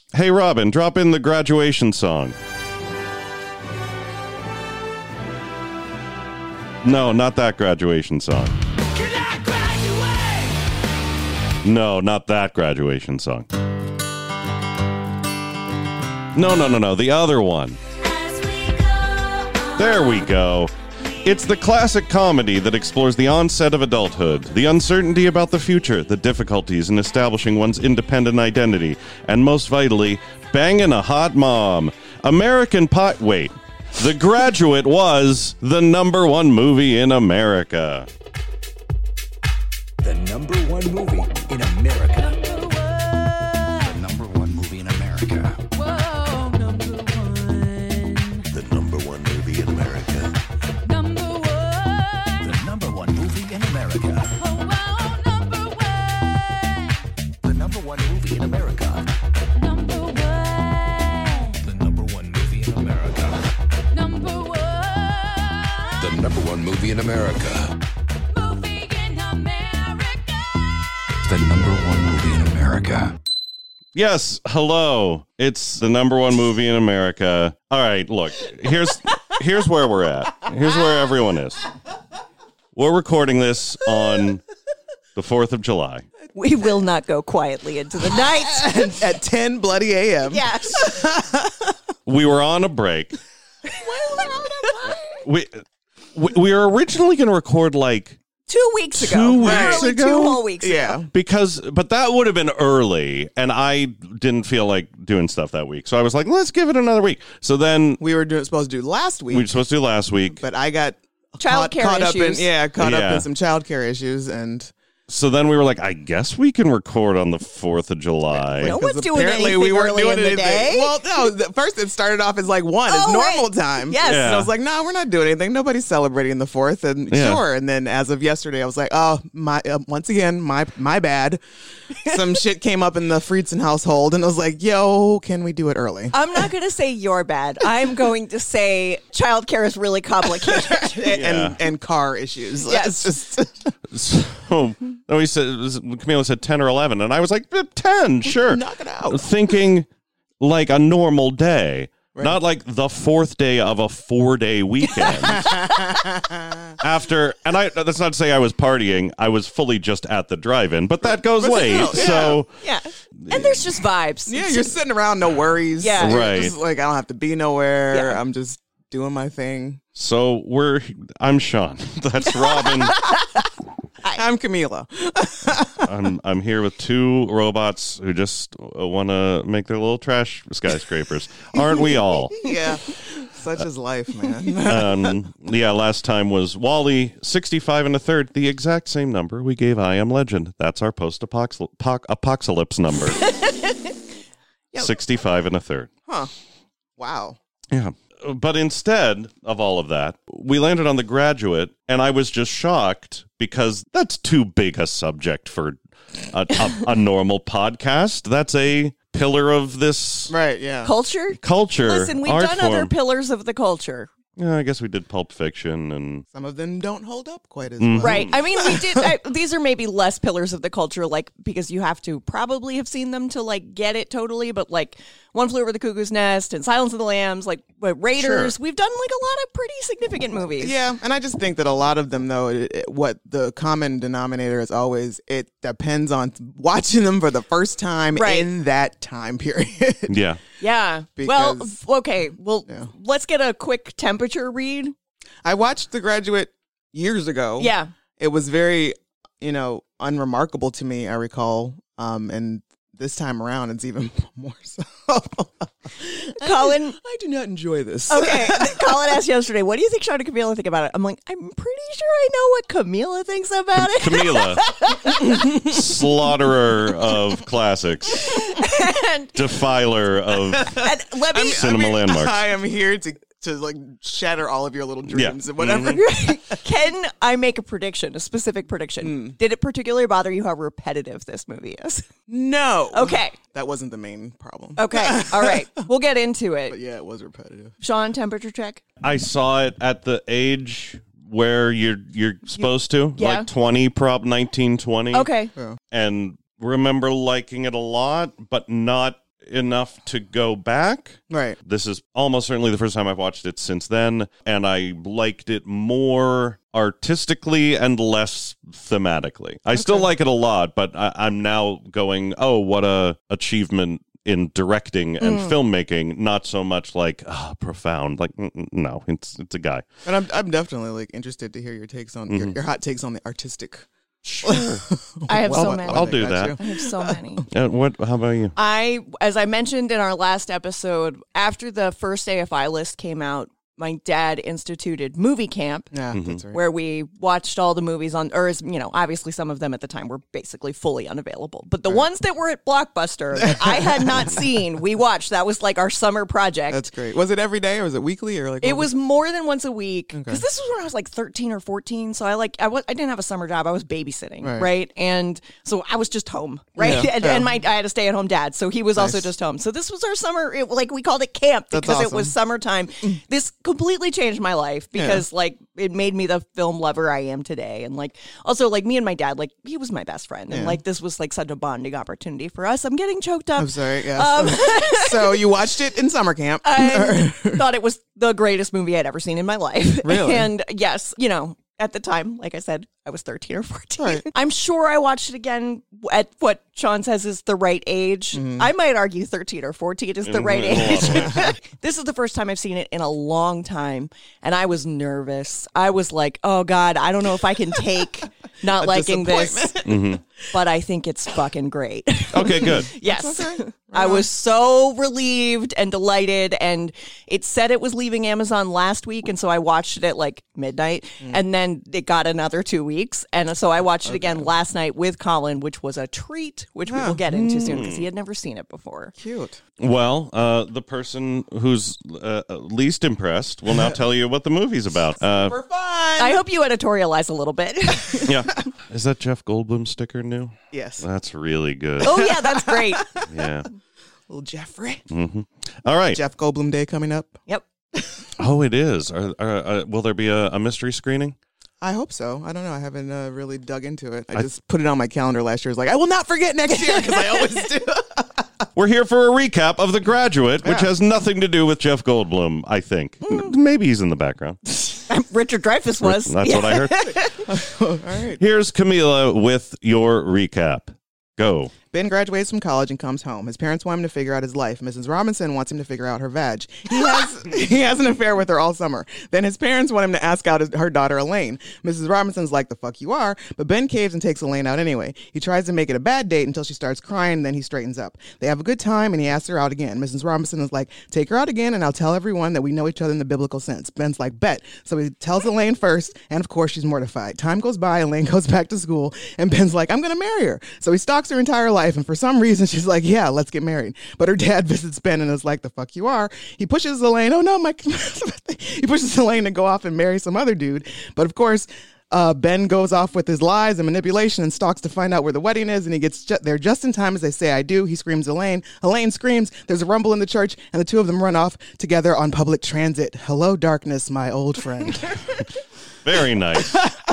Hey, Robin, drop in the graduation song. No, not that graduation song. No, not that graduation song. No. The other one. There we go. It's the classic comedy that explores the onset of adulthood, the uncertainty about the future, the difficulties in establishing one's independent identity, and most vitally, banging a hot mom. Wait. The Graduate was the #1 movie in America. The #1 movie in America. The #1 movie in America. Whoa, #1. The #1 movie in America. #1. The #1 movie in America. Oh, wow, #1. The #1 movie in America. #1. The #1 movie in America. #1. The #1 movie in America. Movie in America. The #1 movie in America. Yes, hello. It's the #1 movie in America. All right, look, here's where we're at. Here's where everyone is. We're recording this on the 4th of July. We will not go quietly into the night. At 10 bloody a.m. Yes. We were on a break. We were originally going to record like 2 weeks ago. 2 weeks Literally ago? 2 whole weeks Yeah. ago. but that would have been early, and I didn't feel like doing stuff that week. So I was like, let's give it another week. So then We were supposed to do last week, we were supposed to do last week. but I got Childcare caught up issues. up Yeah. in some childcare issues, and So then we were like, I guess we can record on the 4th of July. No because one's doing apparently anything we weren't early doing in the anything. day. Well, no, first it started off as like 1 as Oh, normal right. time. Yes. Yeah. And I was like, no, we're not doing anything. Nobody's celebrating the 4th, and Yeah. sure. And then as of yesterday, I was like, oh, my once again, my bad. Some shit came up in the Friedson household, and I was like, yo, can we do it early? I'm not going to say you're bad. I'm going to say childcare is really complicated. And car issues. Yes. It's just So then Camila said 10 or 11, and I was like, 10, sure. knock it out. Thinking like a normal day. Not like the 4th day of a 4-day weekend. That's not to say I was partying. I was fully just at the drive-in, but that goes late. yeah. So Yeah. And there's just vibes. Yeah, you're sitting around, no worries. Yeah. You're Right. just like, I don't have to be nowhere. Yeah. I'm just doing my thing. So I'm Sean. That's Robin. I'm Camila. I'm here with 2 robots who just want to make their little trash skyscrapers. Aren't we all? Yeah. Such is life, man. Last time was Wally, 65 and a third, the exact same number we gave I Am Legend. That's our post-apocalypse number. 65 and a third. Huh. Wow. Yeah. But instead of all of that, we landed on The Graduate, and I was just shocked because that's too big a subject for a normal podcast. That's a pillar of this Right, yeah. Culture? culture. Listen, we've art done other form. pillars of the culture. Yeah, I guess we did Pulp Fiction and Some of them don't hold up quite as Mm-hmm. well. Right. I mean, we did. These are maybe less pillars of the culture, like, because you have to probably have seen them to, like, get it totally. But, like, One Flew Over the Cuckoo's Nest and Silence of the Lambs, like, Raiders. Sure. We've done, like, a lot of pretty significant movies. Yeah, and I just think that a lot of them, though, what the common denominator is always, it depends on watching them for the first time Right. in that time period. yeah. Yeah. Because- well, okay. Well, Yeah. let's get a quick temperature read. I watched The Graduate years ago. Yeah. It was very, unremarkable to me, I recall. And this time around, it's even more so. Colin. I do not enjoy this. Okay. Colin asked yesterday, what do you think Sean and Camila think about it? I'm like, I'm pretty sure I know what Camila thinks about it. Camila, slaughterer of classics, defiler of And let me. cinema landmarks. I am here to like shatter all of your little dreams and whatever. Can I make a prediction, a specific prediction? Did it particularly bother you how repetitive this movie is? No. Okay. That wasn't the main problem. Okay. All right. We'll get into But it. yeah, it was repetitive. Sean, temperature check. I saw it at the age where you're supposed to, Yeah. like 20, 19, 20. Okay. And remember liking it a lot, but not enough to go back. Right. This is almost certainly the first time I've watched it since then, and I liked it more artistically and less thematically. I still like it a lot, but I'm now going, oh, what a achievement in directing and filmmaking, not so much like profound. Like, no, it's a guy. And I'm definitely like interested to hear your takes on your hot takes on the artistic. Sure. I have so I many. I'll do got that. you. I have so many. How about you? As I mentioned in our last episode, after the first AFI list came out, my dad instituted movie camp, Yeah, that's right. where we watched all the movies on, or obviously some of them at the time were basically fully unavailable, but the ones that were at Blockbuster that I had not seen, we watched. That was like our summer project. That's great. Was it every day or was it weekly or like? It was more than once a week because this was when I was like 13 or 14. So I didn't have a summer job. I was babysitting, right? And so I was just home, right? Yeah, and I had a stay at home dad, so he was also Nice. just home. So this was our summer. We called it camp That's because it awesome. was summertime. This completely changed my life because it made me the film lover I am today. And also me and my dad, he was my best friend, and this was such a bonding opportunity for us. I'm getting choked up. I'm sorry. Yes. So you watched it in summer camp. I thought it was the greatest movie I'd ever seen in my life. Really? And yes, at the time, like I said, I was 13 or 14. Right. I'm sure I watched it again at what Sean says is the right age. I might argue 13 or 14 is the right age. This is the first time I've seen it in a long time, and I was nervous. I was like, oh, God, I don't know if I can take not liking this, but I think it's fucking great. Okay, good. Yes. Okay. I was so relieved and delighted, and it said it was leaving Amazon last week, and so I watched it at midnight, and then it got another 2 weeks, and so I watched it again last night with Colin, which was a treat, which we will get into soon because he had never seen it before. Cute. Well, the person who's least impressed will now tell you what the movie's about. For fun. I hope you editorialize a little bit. Yeah. Is that Jeff Goldblum sticker new? Yes. That's really good. Oh, yeah, that's great. Yeah. Little Jeffrey. All right. Jeff Goldblum Day coming up. Yep. Oh, it is. Will there be a mystery screening? I hope so. I don't know. I haven't really dug into it. I just put it on my calendar last year. I was like, I will not forget next year because I always do. We're here for a recap of The Graduate, which has nothing to do with Jeff Goldblum, I think. Maybe he's in the background. Richard Dreyfuss was. That's what I heard. All right. Here's Camila with your recap. Go. Ben graduates from college and comes home. His parents want him to figure out his life. Mrs. Robinson wants him to figure out her vag. He has an affair with her all summer. Then his parents want him to ask out her daughter Elaine. Mrs. Robinson's like, the fuck you are, but Ben caves and takes Elaine out anyway. He tries to make it a bad date until she starts crying, then he straightens up. They have a good time and he asks her out again. Mrs. Robinson is like, take her out again and I'll tell everyone that we know each other in the biblical sense. Ben's like, bet. So he tells Elaine first, and of course she's mortified. Time goes by, Elaine goes back to school, and Ben's like, I'm gonna marry her. So he stalks her entire life, and for some reason she's like, yeah, let's get married. But her dad visits Ben and is like, the fuck you are. He pushes Elaine, oh no, he pushes Elaine to go off and marry some other dude. But of course, Ben goes off with his lies and manipulation and stalks to find out where the wedding is, and he gets there just in time as they say, I do. He screams Elaine. Elaine screams. There's a rumble in the church, and the two of them run off together on public transit. Hello, darkness, my old friend. Very nice.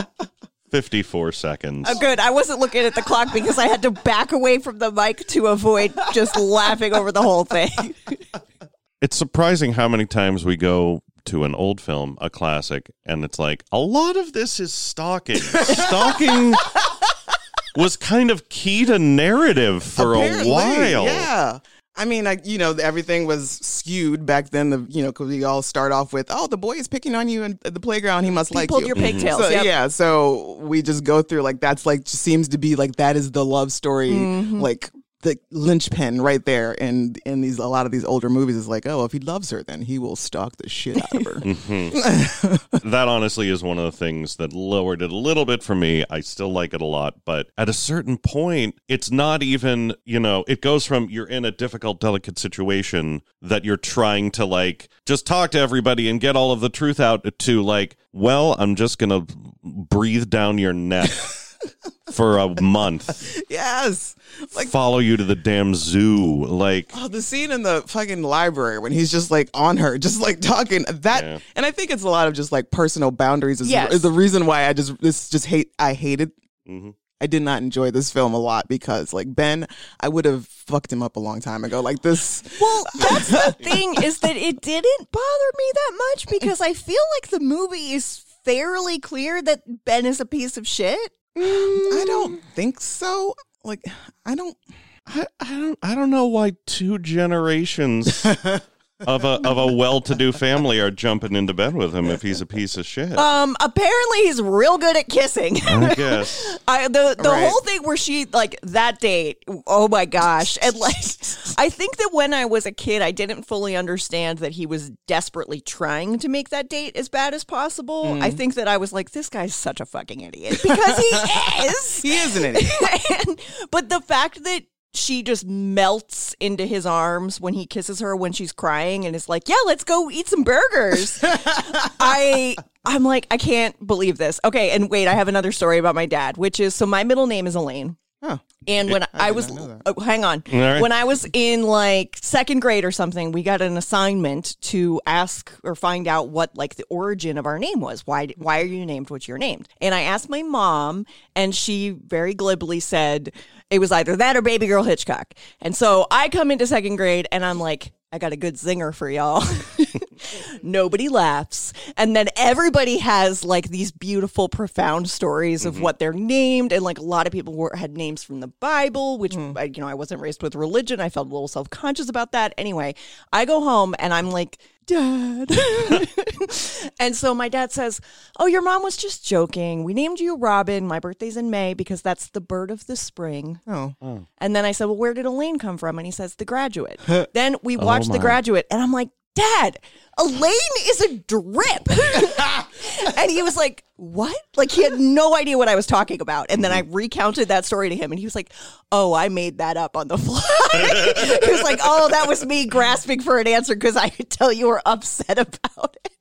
54 seconds. Oh, good. I wasn't looking at the clock because I had to back away from the mic to avoid just laughing over the whole thing. It's surprising how many times we go to an old film, a classic, and it's like, a lot of this is stalking. Stalking was kind of key to narrative for Apparently, a while. Yeah. I mean, everything was skewed back then, because we all start off with, oh, the boy is picking on you at the playground. He must like pulled you. your pigtails. So, Yep. yeah. So we just go through that's just seems to be that is the love story, the linchpin right there. And in a lot of these older movies is like, oh, if he loves her, then he will stalk the shit out of her. That honestly is one of the things that lowered it a little bit for me. I still like it a lot, but at a certain point, it's not even, it goes from you're in a difficult, delicate situation that you're trying to just talk to everybody and get all of the truth out to well, I'm just going to breathe down your neck for a month. Yes. Follow you to the damn zoo. Oh, the scene in the fucking library when he's just on her, just talking that. Yeah. And I think it's a lot of just personal boundaries is Yes. the reason why I hate it. Mm-hmm. I did not enjoy this film a lot because, like, Ben, I would have fucked him up a long time ago. Like this. Well, that's the thing, is that it didn't bother me that much because I feel like the movie is fairly clear that Ben is a piece of shit. I don't think so. Like, I don't know why two generations of a well-to-do family are jumping into bed with him if he's a piece of shit. Apparently he's real good at kissing. I guess. The Right. whole thing where she, like, that date, oh my gosh. And, like, I think that when I was a kid, I didn't fully understand that he was desperately trying to make that date as bad as possible. I think that I was like, this guy's such a fucking idiot. Because he is. He is an idiot. But the fact that she just melts into his arms when he kisses her when she's crying and is like, yeah, let's go eat some burgers. I'm like, I can't believe this. Okay, and wait, I have another story about my dad, which is, so my middle name is Elaine. Oh. And when I did was, not know that. oh, hang on, All right. when I was in like second grade or something, we got an assignment to ask or find out what like the origin of our name was. Why are you named what you're named? And I asked my mom, and she very glibly said it was either that or Baby Girl Hitchcock. And so I come into second grade, and I'm like, I got a good zinger for y'all. Nobody laughs. And then everybody has like these beautiful, profound stories of what they're named. And like a lot of people had names from the Bible, which, I wasn't raised with religion. I felt a little self-conscious about that. Anyway, I go home and I'm like, Dad. And so my dad says, oh, your mom was just joking. We named you Robin. My birthday's in May because that's the bird of the spring. Oh. And then I said, well, where did Elaine come from? And he says, The Graduate. Then we watched The my. Graduate, and I'm like, Dad, Elaine is a drip. And he was like, what? Like, he had no idea what I was talking about. And then I recounted that story to him, and he was like, oh, I made that up on the fly. He was like, oh, that was me grasping for an answer because I could tell you were upset about it.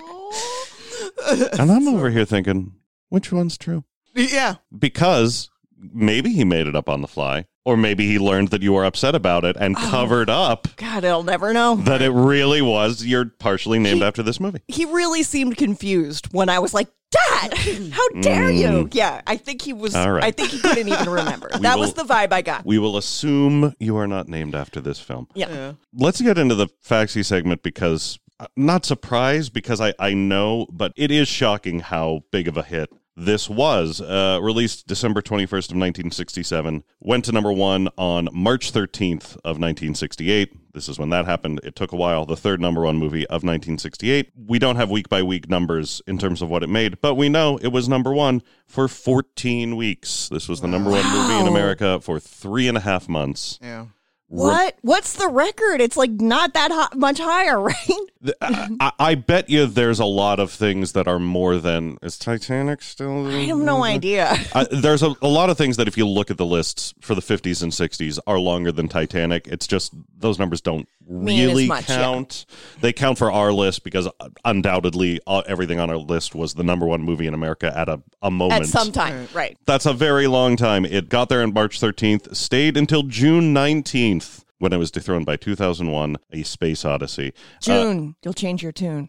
And I'm over here thinking, which one's true? Yeah. Because maybe he made it up on the fly, or maybe he learned that you were upset about it and covered up God, I'll never know. that it really was you're partially named after this movie. He really seemed confused when I was like, Dad, how dare you? Yeah, I think he was, All right. I think he couldn't even remember. That was the vibe I got. We will assume you are not named after this film. Yeah. Let's get into the Faxi segment because, not surprised because I know, but it is shocking how big of a hit this was. Released December 21st of 1967, went to number one on March 13th of 1968. This is when that happened. It took a while. The third number one movie of 1968. We don't have week-by-week numbers in terms of what it made, but we know it was number one for 14 weeks. This was the number one movie in America for 3.5 months. Yeah. What? What's the record? It's like not that much higher, right? I bet you there's a lot of things that are more than... Is Titanic still... I have no idea. There's a lot of things that if you look at the lists for the 50s and 60s are longer than Titanic. It's just those numbers don't Mean as really much, yeah. count. They count for our list because undoubtedly everything on our list was the number one movie in America at a moment. At some time, right. That's a very long time. It got there on March 13th, stayed until June 19th when it was dethroned by 2001, A Space Odyssey. June, you'll change your tune.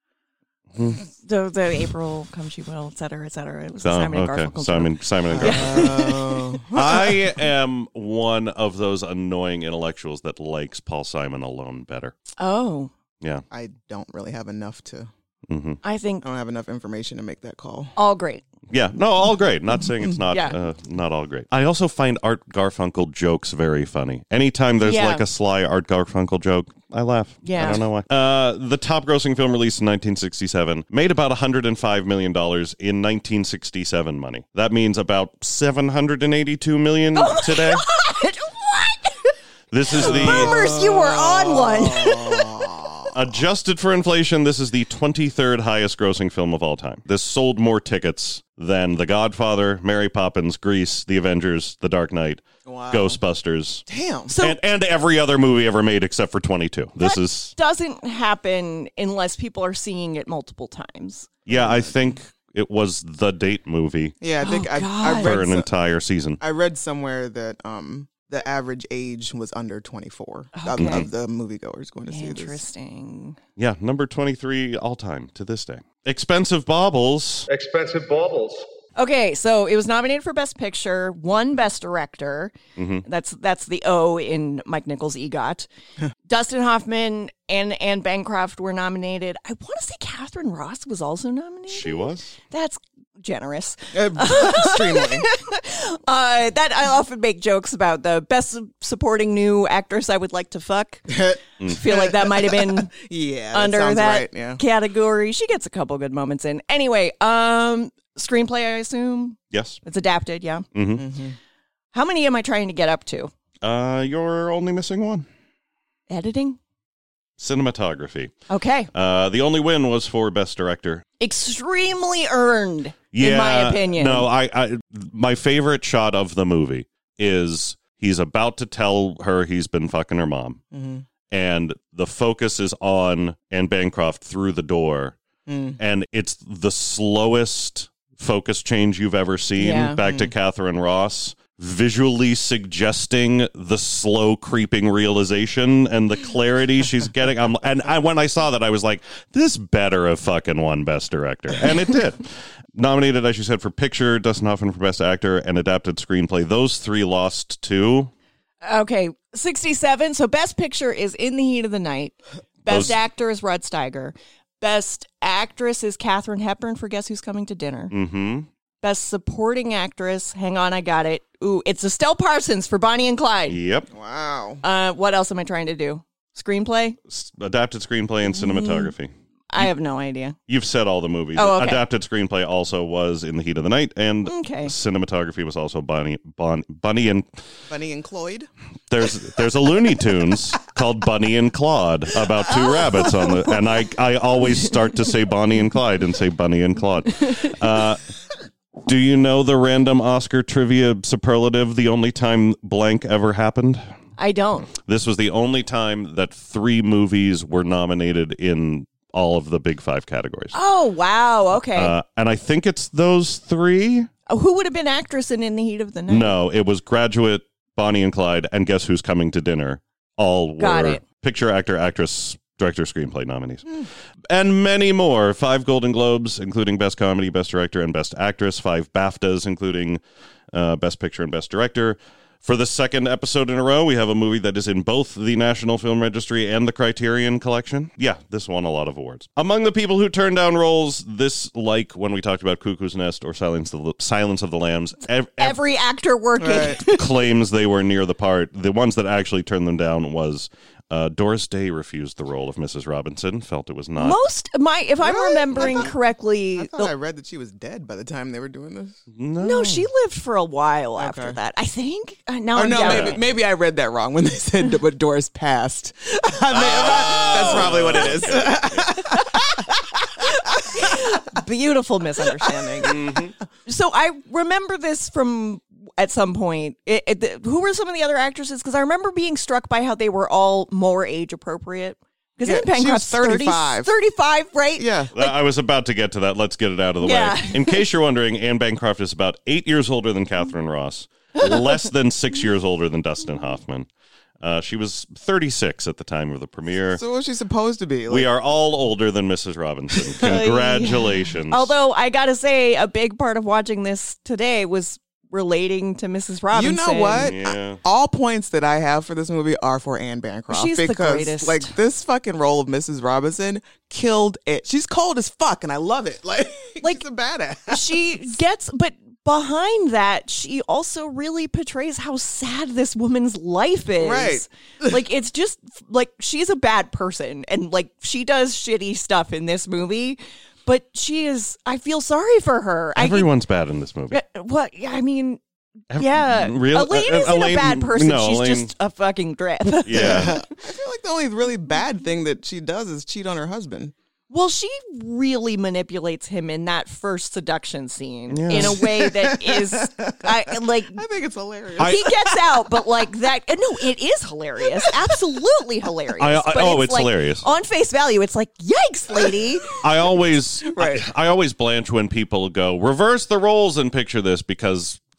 The April comes you will, et cetera, et cetera. It was the Simon and Garfunkel. Simon and Garfunkel. Oh. I am one of those annoying intellectuals that likes Paul Simon alone better. Oh, Yeah. I don't really have enough to. I think I don't have enough information to make that call. all great. Yeah. No, all great. Not saying it's not Yeah. not all great. I also find Art Garfunkel jokes very funny. Anytime there's Yeah. like a sly Art Garfunkel joke, I laugh. Yeah. I don't know why. The top grossing film released in 1967 made about $105 million in 1967 money. That means about $782 million today. What? This is the... Boomers, you were on one. Adjusted for inflation, this is the 23rd highest grossing film of all time. This sold more tickets than The Godfather, Mary Poppins, Grease, The Avengers, The Dark Knight, Wow. Ghostbusters, Damn. So and every other movie ever made except for 22. This that is... doesn't happen unless people are seeing it multiple times. Yeah, I think it was the date movie Yeah, I think I God. for read an entire season. I read somewhere that the average age was under 24 Okay. of the moviegoers going to see this. Interesting. Yeah, number 23 all time to this day. Expensive Baubles. Expensive baubles. Okay, so it was nominated for Best Picture, won Best Director. That's the O in Mike Nichols' EGOT. Dustin Hoffman and Anne Bancroft were nominated. I want to say Catherine Ross was also nominated. She was. That's generous. Extremely. That I often make jokes about the best supporting new actress I would like to fuck. Feel like that might have been Yeah, under sounds that right. Yeah. category. She gets a couple good moments in. Anyway, screenplay, I assume. Yes. It's adapted, yeah. Mm-hmm. How many am I trying to get up to? You're only missing one. Editing? Cinematography. Okay. The only win was for Best Director. Extremely earned, in my opinion. No, I my favorite shot of the movie is he's about to tell her he's been fucking her mom. And the focus is on Anne Bancroft through the door. And it's the slowest focus change you've ever seen. Yeah. Back to Catherine Ross, visually suggesting the slow creeping realization and the clarity she's getting. When I saw that, I was like, this better have fucking won Best Director. And it did. Nominated, as you said, for Picture, Dustin Hoffman for Best Actor, and Adapted Screenplay. Those three lost too. Okay, 67. So Best Picture is In the Heat of the Night. Best Actor is Rod Steiger. Best Actress is Katharine Hepburn for Guess Who's Coming to Dinner. Mm-hmm. Best Supporting Actress, hang on, I got it. Ooh, it's Estelle Parsons for Bonnie and Clyde. Yep. Wow. What else am I trying to do? Screenplay? Adapted Screenplay and Cinematography. I have no idea. You've said all the movies. Oh, okay. Adapted Screenplay also was In the Heat of the Night, and cinematography was also Bunny and Bunny and Cloyd. there's a Looney Tunes called Bunny and Claude about two rabbits on the, and I always start to say Bonnie and Clyde and say Bunny and Claude. Do you know the random Oscar trivia superlative? The only time blank ever happened. I don't. This was the only time that 3 movies were nominated in all of the big 5 categories. Oh, wow. Okay. And I think it's those 3. Who would have been actress in the Heat of the Night? No, it was Graduate, Bonnie and Clyde, and Guess Who's Coming to Dinner. All Got were it. picture, actor, actress, director, screenplay nominees. And many more. 5 Golden Globes, including Best Comedy, Best Director, and Best Actress. 5 BAFTAs, including Best Picture and Best Director. For the second episode in a row, we have a movie that is in both the National Film Registry and the Criterion Collection. Yeah, this won a lot of awards. Among the people who turned down roles, this, like when we talked about Cuckoo's Nest or Silence of the Lambs, Every actor working. claims they were near the part. The ones that actually turned them down was Doris Day refused the role of Mrs. Robinson, felt it was not. If I'm remembering correctly, I thought I read that she was dead by the time they were doing this. no, she lived for a while after that. I think. Now Or I'm no, doubting. maybe I read that wrong when they said that Doris passed. That's probably what it is. Beautiful misunderstanding. So I remember this from at some point. Who were some of the other actresses? Because I remember being struck by how they were all more age appropriate. Because Yeah, Anne Bancroft's she was 35. 35, right? Yeah. I was about to get to that. Let's get it out of the Yeah. way. In case you're wondering, Anne Bancroft is about 8 years older than Catherine Ross, less than 6 years older than Dustin Hoffman. She was 36 at the time of the premiere. So what's she supposed to be? We are all older than Mrs. Robinson. Congratulations. Although I gotta say, a big part of watching this today was relating to Mrs. Robinson. You know what? Yeah. All points that I have for this movie are for Anne Bancroft. She's the because, greatest. Like, this fucking role of Mrs. Robinson killed it. She's cold as fuck, and I love it. Like she's a badass. She gets, but behind that, she also really portrays how sad this woman's life is. Right. Like, it's just, like, she's a bad person, and, like, she does shitty stuff in this movie, but she is, I feel sorry for her. Everyone's bad in this movie. What? Yeah, I mean, yeah. Really? Elaine isn't Elaine- a bad person. no, She's Elaine- just a fucking drip. Yeah. I feel like the only really bad thing that she does is cheat on her husband. Well, she really manipulates him in that first seduction scene Yeah. in a way that is, I think it's hilarious. he gets out, but like that. No, it is hilarious. Absolutely hilarious. But it's like, hilarious. on face value. It's like, yikes, lady. I always Right. I always blanch when people go reverse the roles and picture this because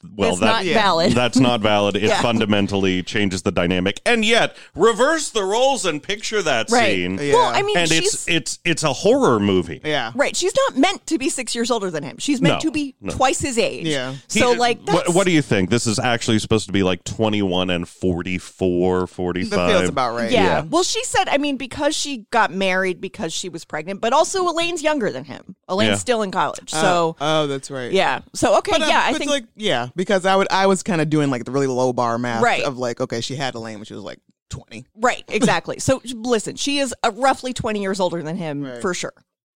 well, It's not valid. That's not valid. It Yeah. fundamentally changes the dynamic. And yet, reverse the roles and picture that Right. scene. Yeah. Well, I mean, And she's it's a horror movie. Yeah. right. She's not meant to be 6 years older than him. She's meant No, to be no. twice his age. Yeah. So, like, that's, what do you think? This is actually supposed to be like 21 and 44, 45. That feels about right. Yeah. Well, she said, I mean, because she got married because she was pregnant, but also Elaine's younger than him. Elaine's Yeah. still in college. So, Oh, that's right. yeah. So, okay. But, yeah, I but think. like because I was kind of doing like the really low bar math Right. of like, okay, she had Elaine when she was like 20. Right, exactly. So, listen, she is roughly 20 years older than him Right. for sure.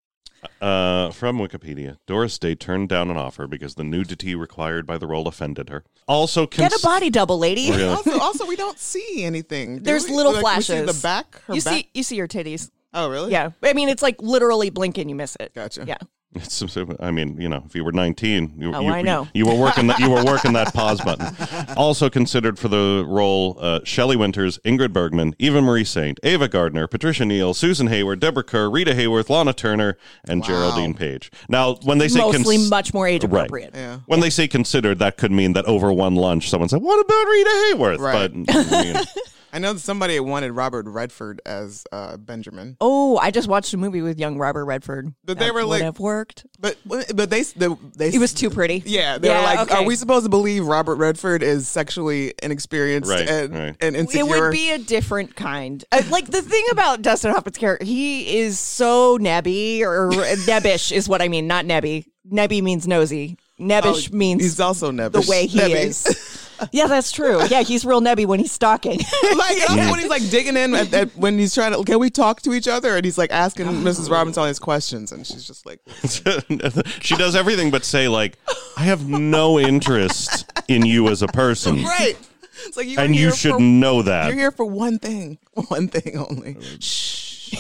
From Wikipedia, Doris Day turned down an offer because the nudity required by the role offended her. Also, Get a body double, lady. Really? Also, we don't see anything. do There's we? little Like, flashes. We see the back. Her back. You see her titties. Oh, really? Yeah. I mean, it's like literally blink and you miss it. Gotcha. Yeah. It's, I mean, you know, if you were 19, I know. you were working that pause button. Also considered for the role, Shelley Winters, Ingrid Bergman, Eva Marie Saint, Ava Gardner, Patricia Neal, Susan Hayward, Deborah Kerr, Rita Hayworth, Lana Turner, and Geraldine Page. Now, when they say Mostly much more age Right. appropriate. Yeah. when they say considered, that could mean that over one lunch, someone said, "What about Rita Hayworth?" Right. But I mean, I know that somebody wanted Robert Redford as Benjamin, Oh, I just watched a movie with young Robert Redford. But That they were would like- have worked. but they He was too pretty. Yeah, they were like, okay. are we supposed to believe Robert Redford is sexually inexperienced Right, and, right. and It insecure? would be a different kind. Like the thing about Dustin Hoffman's character, he is so nebby or nebbish is what I mean, not nebby. Nebby means nosy. Nebbish means he's also the nebbish. way he Nebby. is. Yeah, that's true. Yeah, he's real nebby when he's stalking. Like also when he's like digging in at when he's trying to, can we talk to each other? And he's like asking Mrs. Robinson all these questions, and she's just like, she does everything but say, like, "I have no interest in you as a person." right. It's like you were And you here should for, know that. you're here for one thing only. Shh.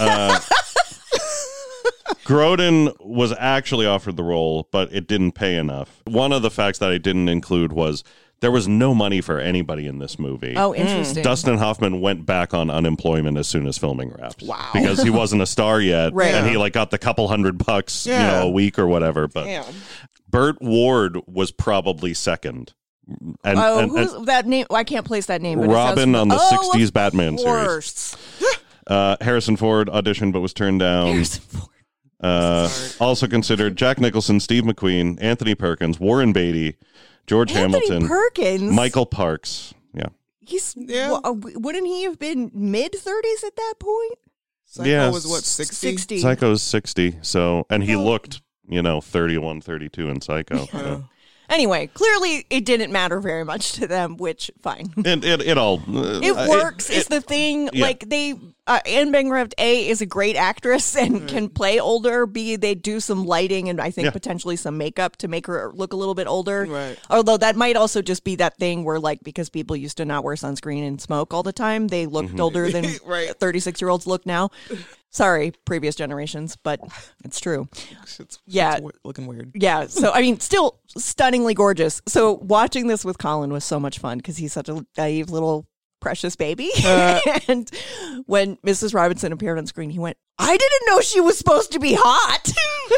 Grodin was actually offered the role, but it didn't pay enough. One of the facts that I didn't include was there was no money for anybody in this movie. Oh, interesting. Dustin Hoffman went back on unemployment as soon as filming wrapped. Wow. Because he wasn't a star yet. Right. And Yeah. he like got the couple $100, Yeah. a week or whatever. But Damn. Burt Ward was probably second. And, Oh, and- who's that name? I can't place that name. But Robin it sounds on the oh, 60s of Batman series. course. Harrison Ford auditioned but was turned down. Harrison Ford. Also considered Jack Nicholson, Steve McQueen, Anthony Perkins, Warren Beatty, George Anthony Hamilton, Perkins. Michael Parks. Yeah. He's Yeah. wouldn't he have been mid-30s at that point? Psycho Yeah. was what, 60? 60. Psycho's 60. So, and he looked, 31, 32 in Psycho. So. Anyway, clearly it didn't matter very much to them, which fine. It all. It works. It's the thing. yeah. Like Anne Bancroft, A, is a great actress and can play older. B, they do some lighting and I think Yeah. potentially some makeup to make her look a little bit older. Right. Although that might also just be that thing where, like, because people used to not wear sunscreen and smoke all the time, they looked Mm-hmm. older than Right. 36-year-olds look now. Sorry, previous generations, but it's true. It's Yeah. looking weird. Yeah. So, I mean, still stunningly gorgeous. So, watching this with Colin was so much fun because he's such a naive little precious baby. And when Mrs. Robinson appeared on screen, he went, I didn't know she was supposed to be hot.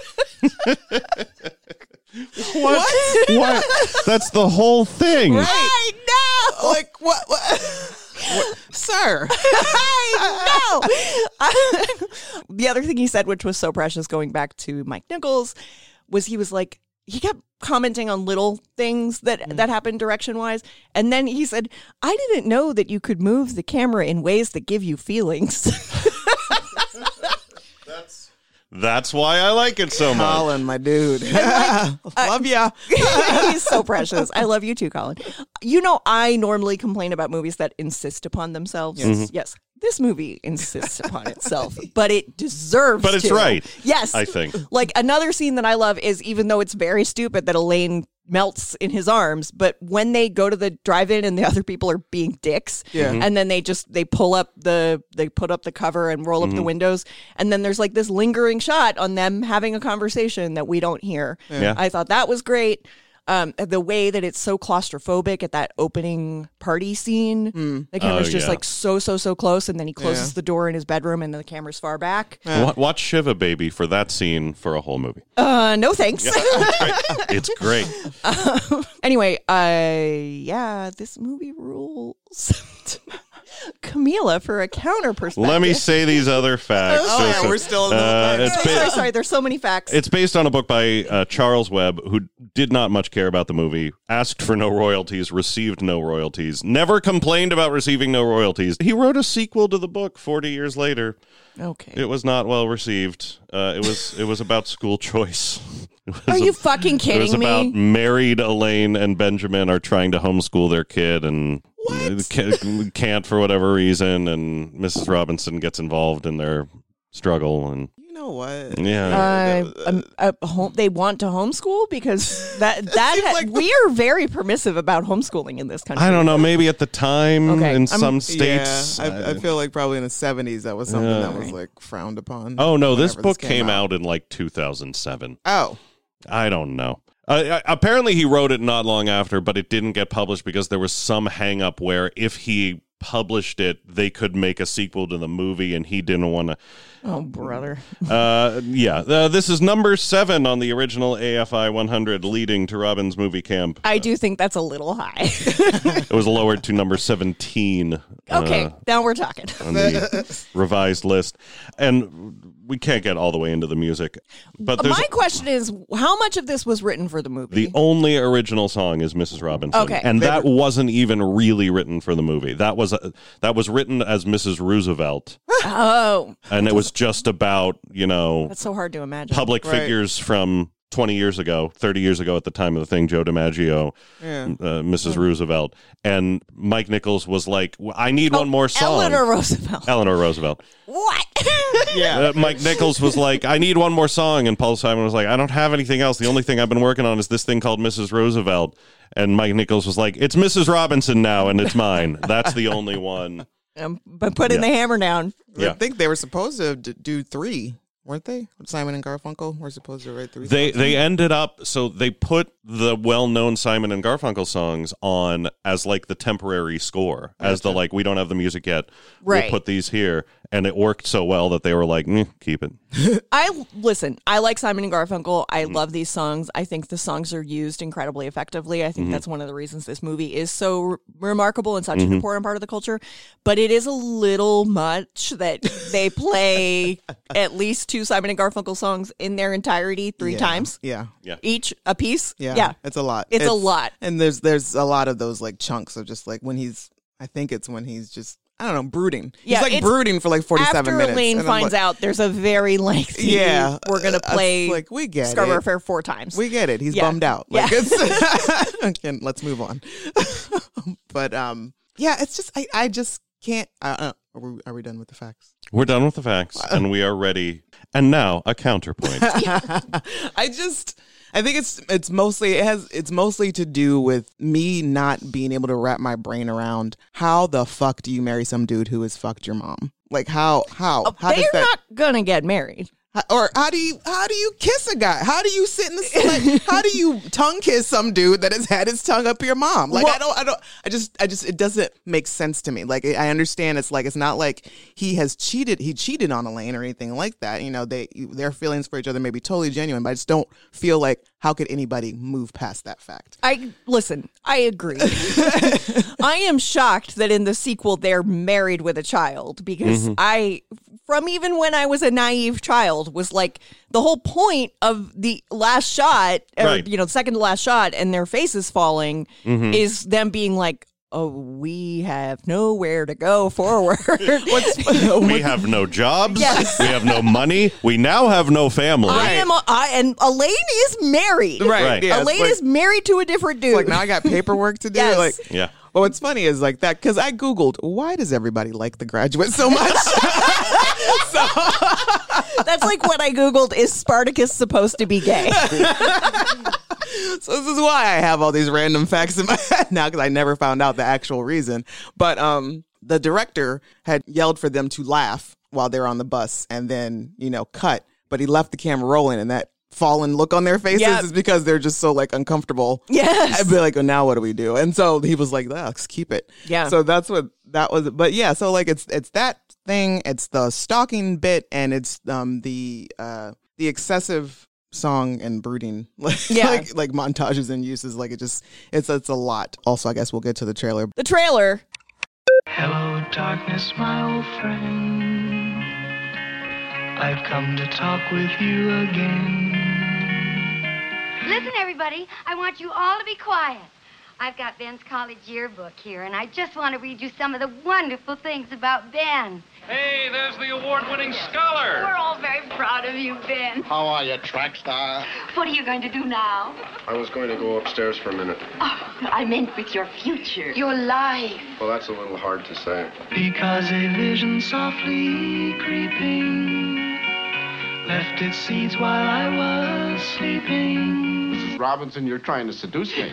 What? That's the whole thing. I know. Like what? Sir. I know. The other thing he said, which was so precious, going back to Mike Nichols, was he was like, he kept commenting on little things that happened direction wise. And then he said, I didn't know that you could move the camera in ways that give you feelings. That's why I like it so much. Colin, my dude. Love ya. He's so precious. I love you too, Colin. I normally complain about movies that insist upon themselves. Yes. This movie insists upon itself, but it deserves But it's to. right, Yes. I think. Like another scene that I love is, even though it's very stupid that Elaine melts in his arms, but when they go to the drive-in and the other people are being dicks, Yeah. and then they put up the cover and roll up the windows, and then there's like this lingering shot on them having a conversation that we don't hear. Yeah. I thought that was great. The way that it's so claustrophobic at that opening party scene, the camera's just yeah. like so close, and then he closes the door in his bedroom, and the camera's far back. Watch Shiva Baby for that scene for a whole movie. No thanks. It's great. Anyway, this movie rules. Camila, for a counter perspective. Let me say these other facts. Oh, yeah, we're still in the facts. Sorry, there's so many facts. It's based on a book by Charles Webb, who did not much care about the movie, asked for no royalties, received no royalties, never complained about receiving no royalties. He wrote a sequel to the book 40 years later. Okay. It was not well received. It was about school choice. Are you fucking kidding me? It was about me? married Elaine and Benjamin are trying to homeschool their kid and can't for whatever reason, and Mrs. Robinson gets involved in their struggle. And You know what? yeah, They want to homeschool because like- we are very permissive about homeschooling in this country. I don't know. Maybe at the time Okay, in I'm- some states. I feel like probably in the 70s that was something that was like frowned upon. Oh no, this whenever book came out in like 2007. Oh. I don't know. Apparently he wrote it not long after, but it didn't get published because there was some hang up where if he published it, they could make a sequel to the movie, and he didn't want to. Oh, brother. This is number 7 on the original AFI 100, leading to Robin's Movie Camp. I do think that's a little high. It was lowered to number 17. Okay, now we're talking. On the revised list. And we can't get all the way into the music. But there's My question is, how much of this was written for the movie? the only original song is Mrs. Robinson. Okay. And that wasn't even really written for the movie. That was written as Mrs. Roosevelt. Oh, And it was just about, that's so hard to imagine. public Right. figures from 20 years ago, 30 years ago at the time of the thing, Joe DiMaggio, Mrs. Roosevelt. And Mike Nichols was like, I need one more song. Eleanor Roosevelt. Eleanor Roosevelt. What? Yeah. Mike Nichols was like, I need one more song. And Paul Simon was like, I don't have anything else. The only thing I've been working on is this thing called Mrs. Roosevelt. And Mike Nichols was like, it's Mrs. Robinson now, and it's mine. That's the only one. But putting the hammer down. Yeah. I think they were supposed to do 3, weren't they? Simon and Garfunkel were supposed to write 3 songs. They ended up, so they put the well-known Simon and Garfunkel songs on as like the temporary score, as the like, we don't have the music yet. Right. We'll put these here. And it worked so well that they were like, keep it. I like Simon and Garfunkel. I love these songs. I think the songs are used incredibly effectively. I think that's one of the reasons this movie is so remarkable and such an important part of the culture. But it is a little much that they play at least 2 Simon and Garfunkel songs in their entirety 3 times. Yeah. Each a piece. Yeah. It's a lot. It's a lot. And there's a lot of those like chunks of just like when he's just, I don't know, brooding. Yeah, He's like it's- brooding for like 47 After minutes. Elaine and I'm finds like, out there's a very lengthy, we're going to play like, we get Scarborough it. Fair 4 times. We get it. He's Yeah. bummed out. Like Yeah. it's okay, let's move on. But it's just I just can't. Are we done with the facts? We're done with the facts, and we are ready. And now, a counterpoint. I think it's mostly to do with me not being able to wrap my brain around how the fuck do you marry some dude who has fucked your mom? Like how does They're that? not going to get married. Or how do you kiss a guy? How do you sit in the like? How do you tongue kiss some dude that has had his tongue up your mom? Like I just it doesn't make sense to me. Like I understand it's not like he cheated on Elaine or anything like that. Their feelings for each other may be totally genuine, but I just don't feel like how could anybody move past that fact? I agree. I am shocked that in the sequel they're married with a child because from even when I was a naive child, was like the whole point of the last shot, or, Right. the second to last shot, and their faces falling is them being like, oh, we have nowhere to go forward. We have no jobs. Yes. We have no money. We now have no family. And Elaine is married. Right. Yeah, it's Elaine like- is married to a different dude. like now I got paperwork to do. Yes. Like, Yeah. Well, what's funny is like that because I Googled why does everybody like The Graduate so much? That's like what I Googled, is Spartacus supposed to be gay? So this is why I have all these random facts in my head now because I never found out the actual reason. But the director had yelled for them to laugh while they're on the bus and then cut. But he left the camera rolling and that fallen look on their faces Yep. is because they're just so like uncomfortable. Yes. I'd be like, oh, now what do we do? And so he was like, let's keep it. Yeah. So that's what that was. But yeah, so like it's that thing. It's the stalking bit, and it's the excessive song and brooding, Yeah. like montages and uses. Like it's a lot. Also, I guess we'll get to the trailer. The trailer. Hello, darkness, my old friend. I've come to talk with you again. Listen, everybody, I want you all to be quiet. I've got Ben's college yearbook here, and I just want to read you some of the wonderful things about Ben. Hey, there's the award-winning scholar. We're all very proud of you, Ben. How are you, track star? What are you going to do now? I was going to go upstairs for a minute. Oh, I meant with your future. Your life. Well, that's a little hard to say. Because a vision softly creeping left its seeds while I was sleeping. Mrs. Robinson, you're trying to seduce me.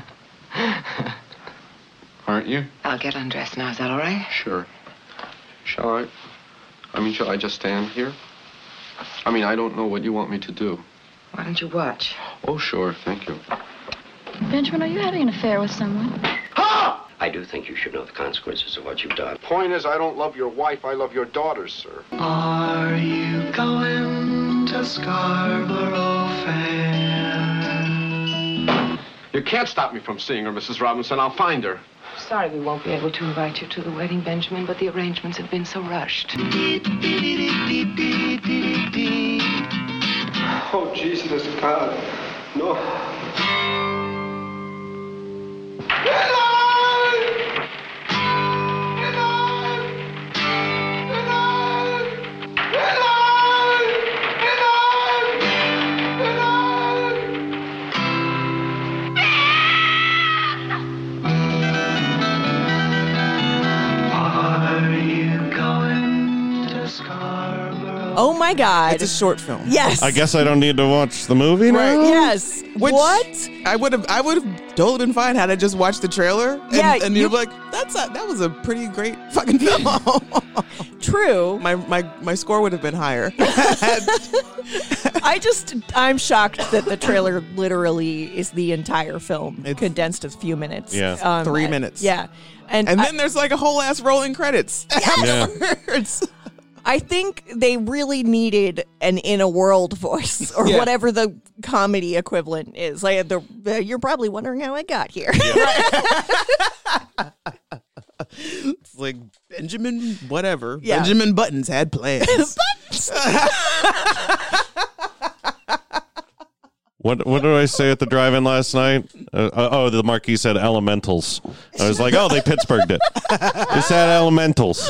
Aren't you? I'll get undressed now. Is that all right? Sure. Shall I just stand here? I don't know what you want me to do. Why don't you watch? Oh, sure, thank you. Benjamin, are you having an affair with someone? I do think you should know the consequences of what you've done. Point is, I don't love your wife, I love your daughters, sir. Are you going to Scarborough Fair? You can't stop me from seeing her, Mrs. Robinson. I'll find her. Sorry we won't be able to invite you to the wedding, Benjamin, but the arrangements have been so rushed. Oh, Jesus, God. No. Are you going to Scarborough? Oh my God. It's a short film. Yes. I guess I don't need to watch the movie now. Right. Yes. Which What? I would have totally been fine had I just watched the trailer. And, Yeah, and you'd be like, that was a pretty great fucking film. True. my score would have been higher. I'm shocked that the trailer literally is the entire film condensed a few minutes. Yeah. 3 minutes. Yeah. And then there's like a whole ass rolling credits. Yeah. afterwards. I think they really needed an In a World voice or Yeah. whatever the comedy equivalent is. Like you're probably wondering how I got here. It's like Benjamin whatever. Yeah. Benjamin Buttons had plans. What did I say at the drive-in last night? The Marquis said elementals. I was like, oh, they Pittsburghed it. They said elementals.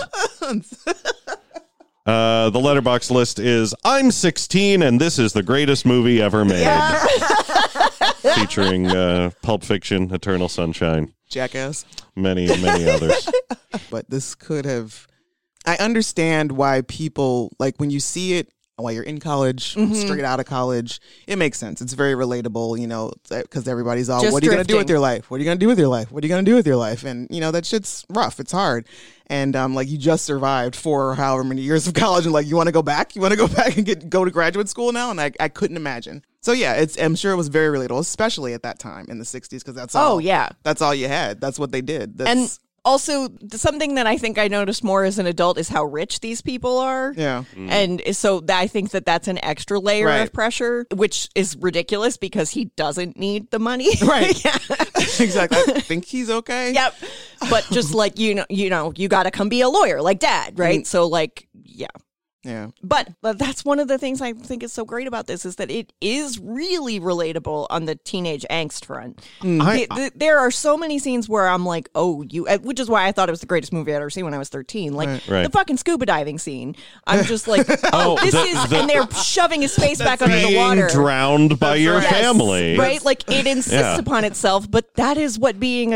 The Letterboxd list is I'm 16 and this is the greatest movie ever made. Featuring Pulp Fiction, Eternal Sunshine, Jackass. many others. But this could have. I understand why people, like, when you see it while you're in college, straight out of college, it makes sense. It's very relatable, because everybody's all, Just what are you going to do with drifting. your life? What are you going to do with your life? What are you going to do with your life? And, that shit's rough. It's hard. And, like, you just survived 4 or however many years of college, and, like, you want to go back? You want to go back and go to graduate school now? And I couldn't imagine. So, yeah, I'm sure it was very relatable, especially at that time in the 60s, because that's all. Oh, yeah. That's all you had. That's what they did. And also, something that I think I noticed more as an adult is how rich these people are. Yeah. And so I think that's an extra layer Right. of pressure, which is ridiculous because he doesn't need the money. Right. Yeah. Exactly. I think he's okay. Yep. But just like, you got to come be a lawyer like Dad, right? So like, yeah. Yeah. But that's one of the things I think is so great about this is that it is really relatable on the teenage angst front. There are so many scenes where I'm like, which is why I thought it was the greatest movie I'd ever seen when I was 13. Like Right. the fucking scuba diving scene. I'm just like, and they're shoving his face back under the Being water. drowned by your Yes, family. right? Like it insists Yeah. upon itself, but that is what being a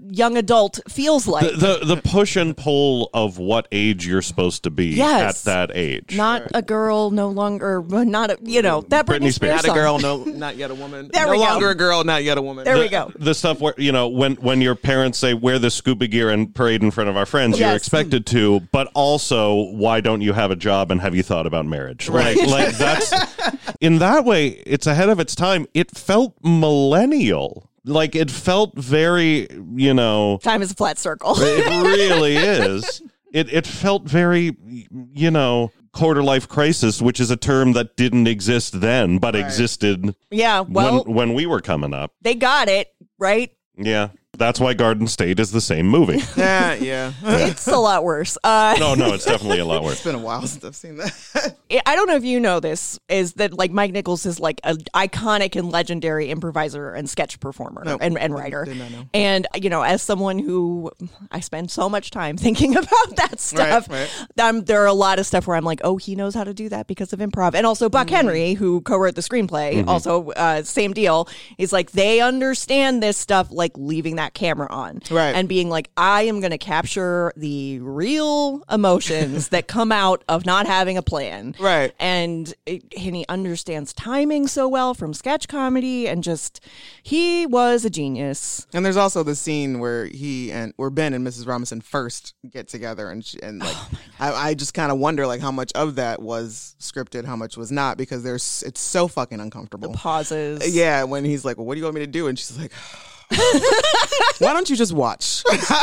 young adult feels like. The push and pull of what age you're supposed to be at that age. Not a girl, no longer, not a, that Britney Spears Not a girl, song. not yet a woman. There no we go. longer a girl, not yet a woman. There we go. The stuff where, when your parents say, wear the scuba gear and parade in front of our friends, you're expected to, but also, why don't you have a job and have you thought about marriage? Right. Like that's, in that way, it's ahead of its time. It felt millennial. Like, it felt very, Time is a flat circle. It really is. It felt very, quarter life crisis, which is a term that didn't exist then, but existed when we were coming up. They got it, right? Yeah. That's why Garden State is the same movie. Yeah. It's a lot worse. No, it's definitely a lot worse. It's been a while since I've seen that. I don't know if you know this, is that like Mike Nichols is like an iconic and legendary improviser and sketch performer and writer. Did not know. And, as someone who I spend so much time thinking about that stuff, there are a lot of stuff where I'm like, oh, he knows how to do that because of improv. And also Buck Henry, who co-wrote the screenplay, also same deal. He's like, they understand this stuff, like leaving that camera on and being like, I am going to capture the real emotions that come out of not having a plan. Right. And he understands timing so well from sketch comedy, and he was a genius. And there's also the scene where where Ben and Mrs. Robinson first get together, and I just kind of wonder like how much of that was scripted, how much was not, because it's so fucking uncomfortable. The pauses. Yeah, when he's like, well, what do you want me to do? And she's like, why don't you just watch?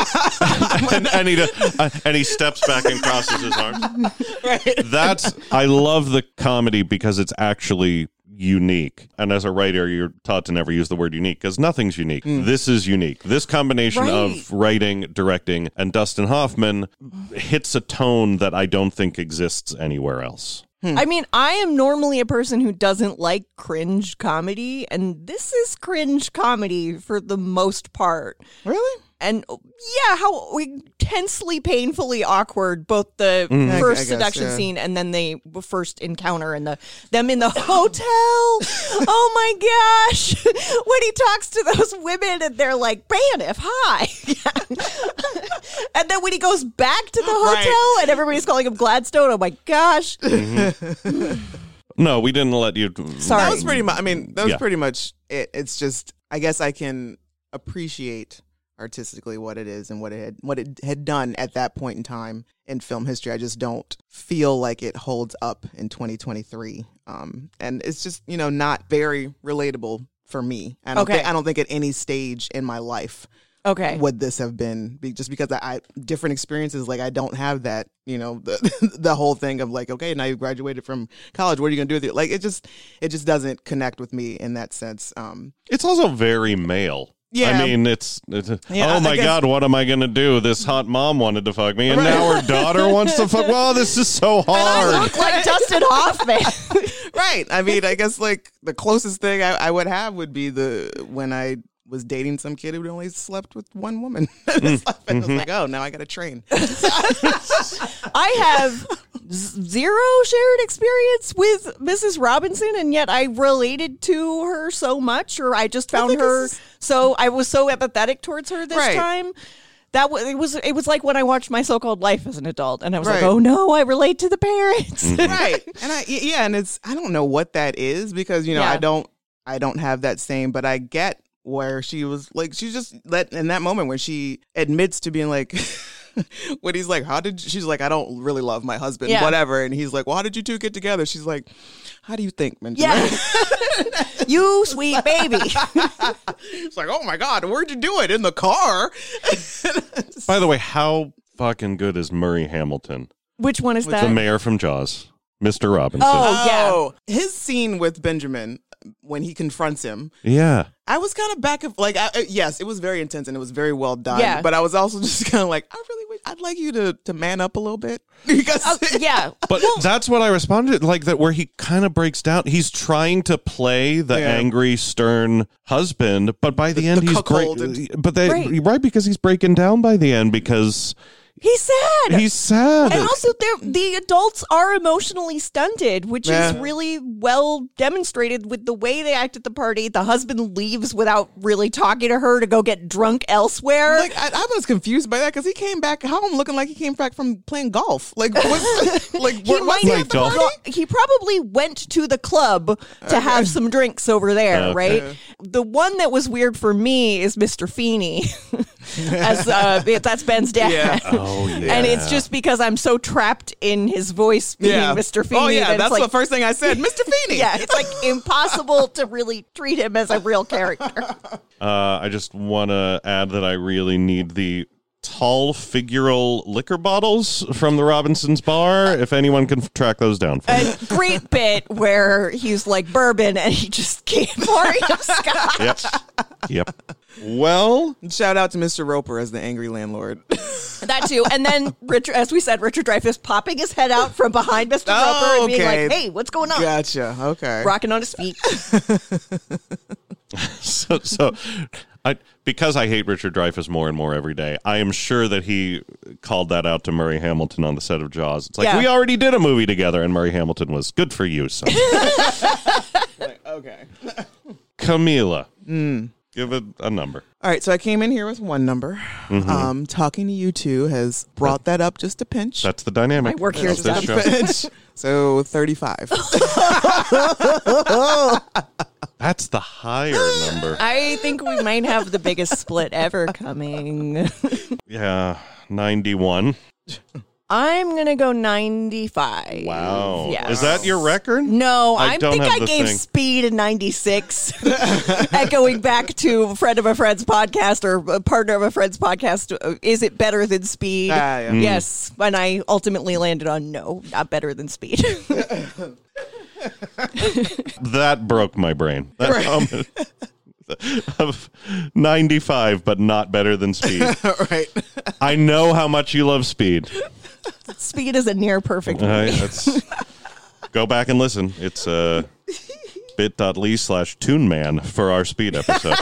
and he steps back and crosses his arms. Right. I love the comedy because it's actually unique. And as a writer, you're taught to never use the word unique because nothing's unique. This is unique. This combination of writing, directing, and Dustin Hoffman hits a tone that I don't think exists anywhere else. I mean, I am normally a person who doesn't like cringe comedy, and this is cringe comedy for the most part. Really? And how intensely, painfully awkward both the first seduction scene and then the first encounter and them in the hotel. Oh my gosh. When he talks to those women and they're like, Braniff, hi. And then when he goes back to the hotel and everybody's calling him Gladstone, oh my gosh. No, we didn't let you. Sorry. That was pretty much, that was pretty much it. It's just, I guess I can appreciate artistically what it is and what it had done at that point in time in film history. I just don't feel like it holds up in 2023. And it's just, not very relatable for me. I don't think at any stage in my life would this have been, just because I different experiences, like I don't have that, the whole thing of like, okay, now you graduated from college, what are you gonna do with it? Like it just doesn't connect with me in that sense. It's also very male. Yeah. I mean, it's oh my God, what am I going to do? This hot mom wanted to fuck me, and now her daughter wants to fuck. Well, this is so hard. I look like Dustin Hoffman. Right. I mean, I guess like the closest thing I would have would be when I was dating some kid who only slept with one woman. And I was like, oh, now I got to train. I have zero shared experience with Mrs. Robinson, and yet I related to her so much, or I just found her so I was so empathetic towards her this time. That it was like when I watched My So-Called Life as an adult, and I was like, oh no, I relate to the parents. Right. And I don't know what that is, because I don't have that same, but I get where she was like, she's just in that moment when she admits to being like, when he's like, she's like, I don't really love my husband, whatever. And he's like, well, how did you two get together? She's like, how do you think, Benjamin? Yeah. You sweet baby. It's like, oh my God, where'd you do it? In the car? By the way, how fucking good is Murray Hamilton? Which one is that? The mayor from Jaws, Mr. Robinson. Oh, yeah. His scene with Benjamin, when he confronts him. Yeah. I was kind of back of like, yes, it was very intense and it was very well done. Yeah. But I was also just kind of like, I'd like you to man up a little bit. Because But that's what I responded like, that where he kind of breaks down. He's trying to play the angry, stern husband, but by the end he's cuckold because he's breaking down by the end, because He's sad. He's sad. And also, the adults are emotionally stunted, which is really well demonstrated with the way they act at the party. The husband leaves without really talking to her to go get drunk elsewhere. Like I was confused by that because he came back home looking like he came back from playing golf. Like, what, like he what, might have golf? He probably went to the club to have some drinks over there, right? The one that was weird for me is Mr. Feeney, as that's Ben's dad. Yeah. Oh, yeah. And it's just because I'm so trapped in his voice being Mr. Feeney. Oh, yeah, that that's it's like, the first thing I said, Mr. Feeney. Yeah, it's like impossible to really treat him as a real character. I just want to add that I really need the tall figural liquor bottles from the Robinsons bar, if anyone can track those down for me. A great bit where he's like bourbon and he just gave Mario scotch. Yep. Well, Shout out to Mr. Roper as the angry landlord. That too. And then, Richard, as we said, Richard Dreyfuss popping his head out from behind Mr. Roper and being like, hey, what's going on? Gotcha. Okay. Rocking on his feet. because I hate Richard Dreyfuss more and more every day, I am sure that he called that out to Murray Hamilton on the set of Jaws. It's like, we already did a movie together, and Murray Hamilton was, good for you, son. Okay. Camila. Give it a number. All right, so I came in here with one number. Talking to you two has brought that up just a pinch. That's the dynamic. My work here is That's done. this show. So 35. That's the higher number. I think we might have the biggest split ever coming. Yeah, 91. I'm going to go 95. Wow. Yes. Is that your record? No, I don't think have I the gave thing. Speed a 96. Echoing back to a friend of a friend's podcast or a partner of a friend's podcast. Is it better than Speed? Yeah. Yes. And I ultimately landed on no, not better than Speed. That broke my brain. Of 95, but not better than Speed. Right. I know how much you love Speed. Speed is a near perfect movie. Go back and listen. It's bit.ly/tuneman for our Speed episode.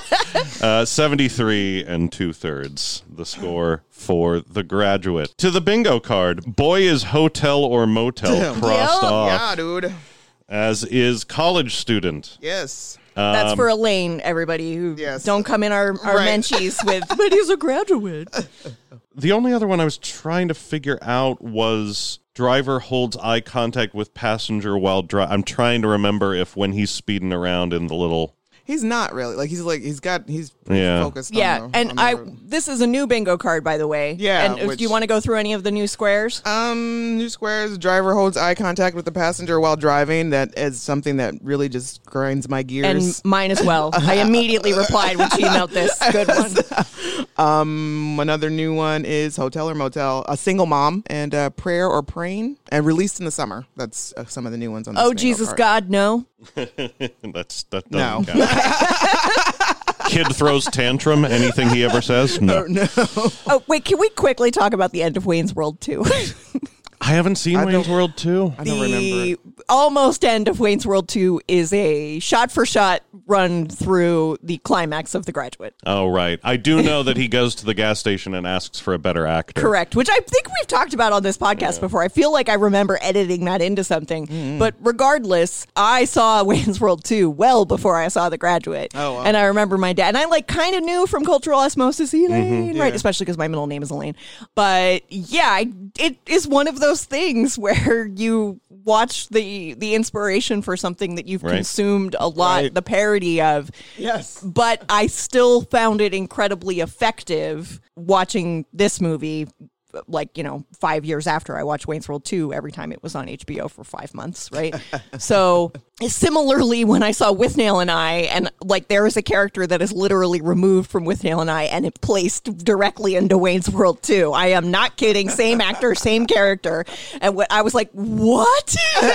73 2/3, the score for The Graduate. To the bingo card, boy is hotel or motel crossed off. Yeah, dude. As is college student. Yes. That's for Elaine, everybody who don't come in our menchies with, but he's a graduate. The only other one I was trying to figure out was driver holds eye contact with passenger while I'm trying to remember if when he's speeding around in the little... He's not really. Like, he's focused yeah, on and the road. this is a new bingo card, by the way. Yeah. And do you want to go through any of the new squares? New squares, driver holds eye contact with the passenger while driving. That is something that really just grinds my gears. And mine as well. I immediately replied when she emailed this. Good one. Another new one is hotel or motel, a single mom, and prayer or praying, and released in the summer. That's some of the new ones on this Oh, bingo Jesus, card. God, no. that doesn't No. count. Kid throws tantrum, anything he ever says? No. Oh, wait, can we quickly talk about the end of Wayne's World 2? I haven't seen Wayne's World 2. I don't remember it. Almost end of Wayne's World 2 is a shot-for-shot run through the climax of The Graduate. Oh, right. I do know that he goes to the gas station and asks for a better actor. Correct, which I think we've talked about on this podcast before. I feel like I remember editing that into something. Mm-hmm. But regardless, I saw Wayne's World 2 well before I saw The Graduate. Oh, wow. And I remember my dad, and I kind of knew from cultural osmosis, Elaine, right? Yeah. Especially because my middle name is Elaine. But yeah, it is one of those things where you watch the inspiration for something that you've consumed a lot, Right. the parody of. Yes. But I still found it incredibly effective watching this movie, 5 years after I watched Wayne's World 2 every time it was on HBO for 5 months, right? So similarly, when I saw Withnail and I, and there is a character that is literally removed from Withnail and I and it placed directly into Wayne's World 2. I am not kidding. Same actor, same character. And I was like, what?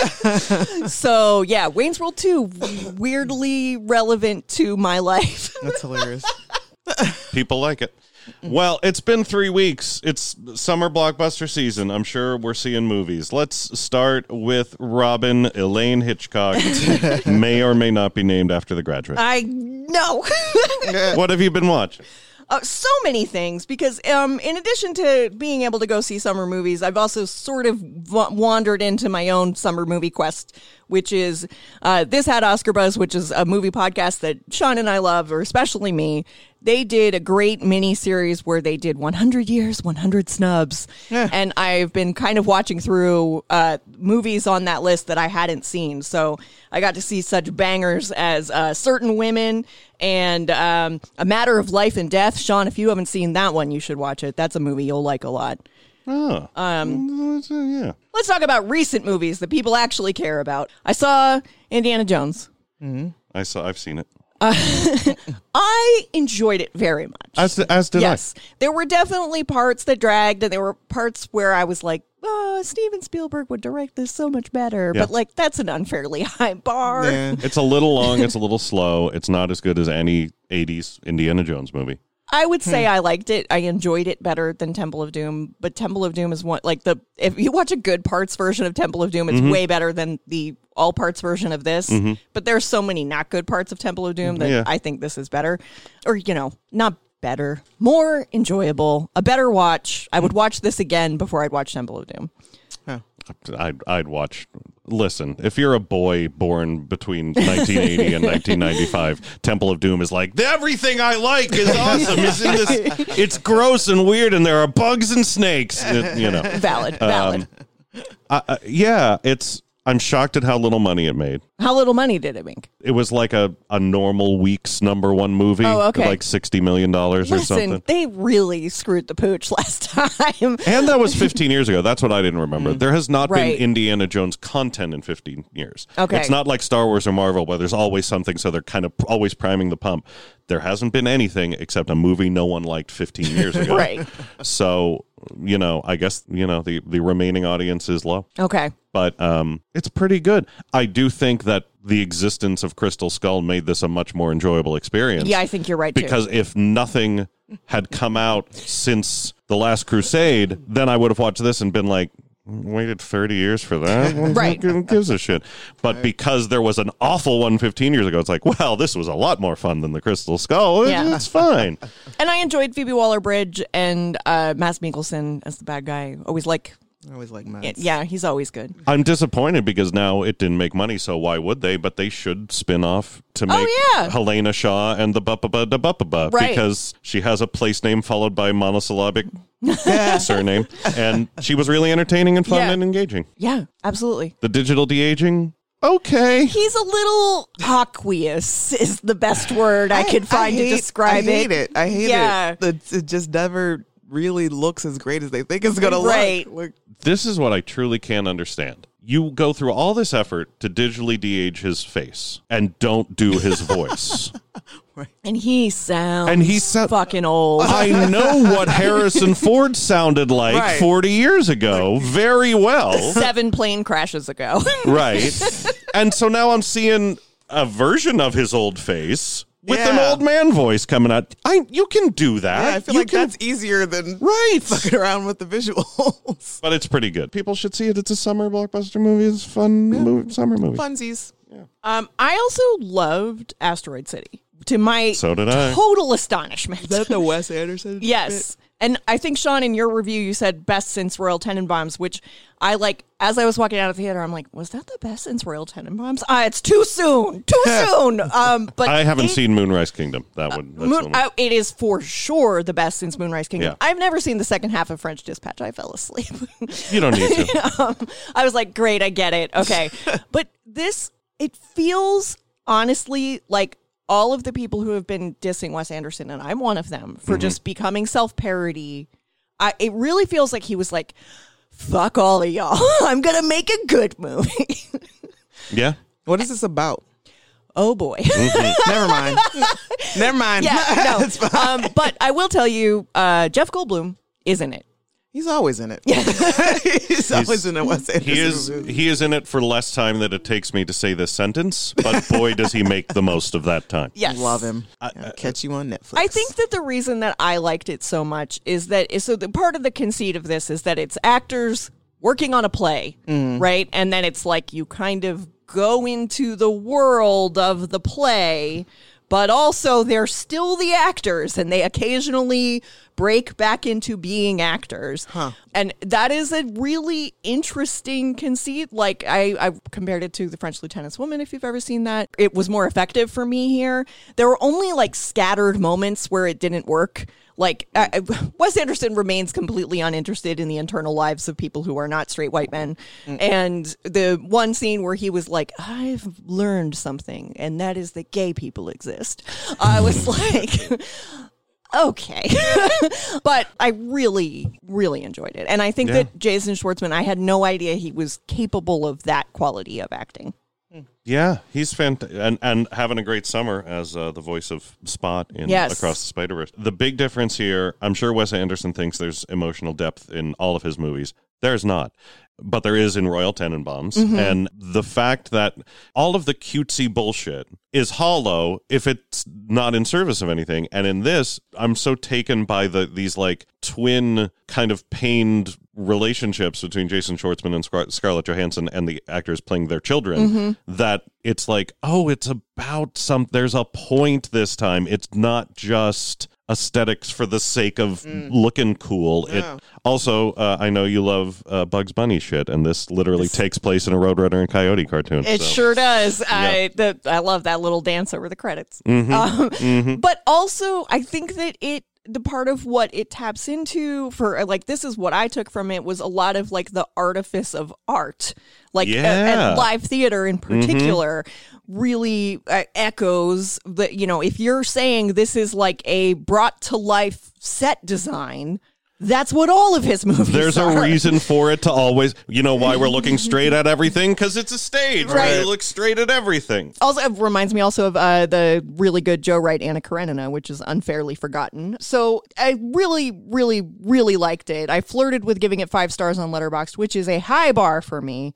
So yeah, Wayne's World 2, weirdly relevant to my life. That's hilarious. People like it. Well, it's been 3 weeks. It's summer blockbuster season. I'm sure we're seeing movies. Let's start with Robin. Elaine Hitchcock may or may not be named after The Graduate. I know. What have you been watching? So many things, because in addition to being able to go see summer movies, I've also sort of wandered into my own summer movie quest, which is This Had Oscar Buzz, which is a movie podcast that Sean and I love, or especially me. They did a great mini series where they did 100 years, 100 snubs. Yeah. And I've been kind of watching through movies on that list that I hadn't seen. So I got to see such bangers as Certain Women and A Matter of Life and Death. Sean, if you haven't seen that one, you should watch it. That's a movie you'll like a lot. Oh. Yeah. Let's talk about recent movies that people actually care about. I saw Indiana Jones. Mm-hmm. I've seen it. I enjoyed it very much. As did yes. There were definitely parts that dragged, and there were parts where I was like, oh, Steven Spielberg would direct this so much better. Yeah. But, like, that's an unfairly high bar. Yeah. It's a little long. It's a little slow. It's not as good as any 80s Indiana Jones movie. I would say I liked it. I enjoyed it better than Temple of Doom. But Temple of Doom is one, like, if you watch a good parts version of Temple of Doom, it's way better than the all parts version of this. But there's so many not good parts of Temple of Doom that I think this is better. Or, not better, more enjoyable, a better watch. I would watch this again before I'd watch Temple of Doom. I'd watch. Listen, if you're a boy born between 1980 and 1995, Temple of Doom is like, everything I like is awesome. It's in this. It's gross and weird, and there are bugs and snakes. Valid. Yeah, I'm shocked at how little money it made. How little money did it make? It was like a normal week's #1 movie. Oh, okay. Like $60 million or something. Listen, they really screwed the pooch last time. And that was 15 years ago. That's what I didn't remember. There has not been Right. Indiana Jones content in 15 years. Okay. It's not like Star Wars or Marvel where there's always something, so they're kind of always priming the pump. There hasn't been anything except a movie no one liked 15 years ago. Right. So, I guess, the remaining audience is low. Okay. But it's pretty good. I do think that the existence of Crystal Skull made this a much more enjoyable experience. Yeah, I think you're right, too. Because if nothing had come out since The Last Crusade, then I would have watched this and been like, waited 30 years for that? Right. Who gives a shit? But because there was an awful one 15 years ago, it's like, well, this was a lot more fun than the Crystal Skull. Yeah. It's fine. And I enjoyed Phoebe Waller-Bridge and Mads Mikkelsen as the bad guy. I always like Mads. Yeah, he's always good. I'm disappointed because now it didn't make money, so why would they? But they should spin off to make Helena Shaw and the Buppa Right. because she has a place name followed by monosyllabic surname, and she was really entertaining and fun and engaging. Yeah, absolutely. The digital de-aging, okay. He's a little aqueous is the best word I could find to describe it. I hate it. I hate Yeah. it. It just never really looks as great as they think it's going to Right. look. This is what I truly can't understand. You go through all this effort to digitally de-age his face and don't do his voice. And he sounds fucking old. I know what Harrison Ford sounded like Right. 40 years ago very well. 7 plane crashes ago. Right. And so now I'm seeing a version of his old face with an Yeah. old man voice coming out. You can do that. Yeah, I feel You like can- that's easier than right fucking around with the visuals. But it's pretty good. People should see it. It's a summer blockbuster movie. It's a fun summer movie. Funsies. I also loved Asteroid City, to my So did I. total astonishment. Is that the Wes Anderson? Yes. And I think, Sean, in your review, you said best since Royal Tenenbaums, which I like. As I was walking out of the theater, I'm like, was that the best since Royal Tenenbaums? It's too soon. Too soon. But I haven't seen Moonrise Kingdom. That's the one. It is for sure the best since Moonrise Kingdom. Yeah. I've never seen the second half of French Dispatch. I fell asleep. You don't need to. I was like, great, I get it. Okay. But this, it feels honestly like all of the people who have been dissing Wes Anderson, and I'm one of them, for just becoming self-parody. It really feels like he was like, fuck all of y'all. I'm going to make a good movie. Yeah. What is this about? Oh, boy. Never mind. Never mind. Yeah, no. It's fine. But I will tell you, Jeff Goldblum is in it. He's always in it. He's always in a Wes Anderson movie. He is in it for less time than it takes me to say this sentence, but boy, does he make the most of that time. Yes. Love him. I'll catch you on Netflix. I think that the reason that I liked it so much is that the part of the conceit of this is that it's actors working on a play, right? And then it's like you kind of go into the world of the play, but also they're still the actors, and they occasionally break back into being actors. And that is a really interesting conceit. Like, I compared it to The French Lieutenant's Woman, if you've ever seen that. It was more effective for me here. There were only like scattered moments where it didn't work. Like, Wes Anderson remains completely uninterested in the internal lives of people who are not straight white men. And the one scene where he was like, I've learned something, and that is that gay people exist. I was like, okay. But I really, really enjoyed it. And I think that Jason Schwartzman, I had no idea he was capable of that quality of acting. Yeah, he's fantastic, and having a great summer as the voice of Spot in Across the Spider-Verse. The big difference here, I'm sure Wes Anderson thinks there's emotional depth in all of his movies. There's not. But there is in Royal Tenenbaums. And the fact that all of the cutesy bullshit is hollow if it's not in service of anything. And in this, I'm so taken by these like twin kind of pained relationships between Jason Schwartzman and Scarlett Johansson and the actors playing their children that it's like, oh, it's about there's a point this time. It's not just aesthetics for the sake of looking cool. It also, I know you love Bugs Bunny shit, and this literally takes place in a Roadrunner and Coyote cartoon. It sure does. I love that little dance over the credits. But also, I think that the part of what it taps into for like, this is what I took from it, was a lot of like the artifice of art, like and live theater in particular really echoes that, you know, if you're saying this is like a brought to life set design, that's what all of his movies There's are. a reason for it to always, you know, why we're looking straight at everything, because it's a stage, right? You look straight at everything. Also, it reminds me also of the really good Joe Wright, Anna Karenina, which is unfairly forgotten. So I really, really, really liked it. I flirted with giving it 5 stars on Letterboxd, which is a high bar for me.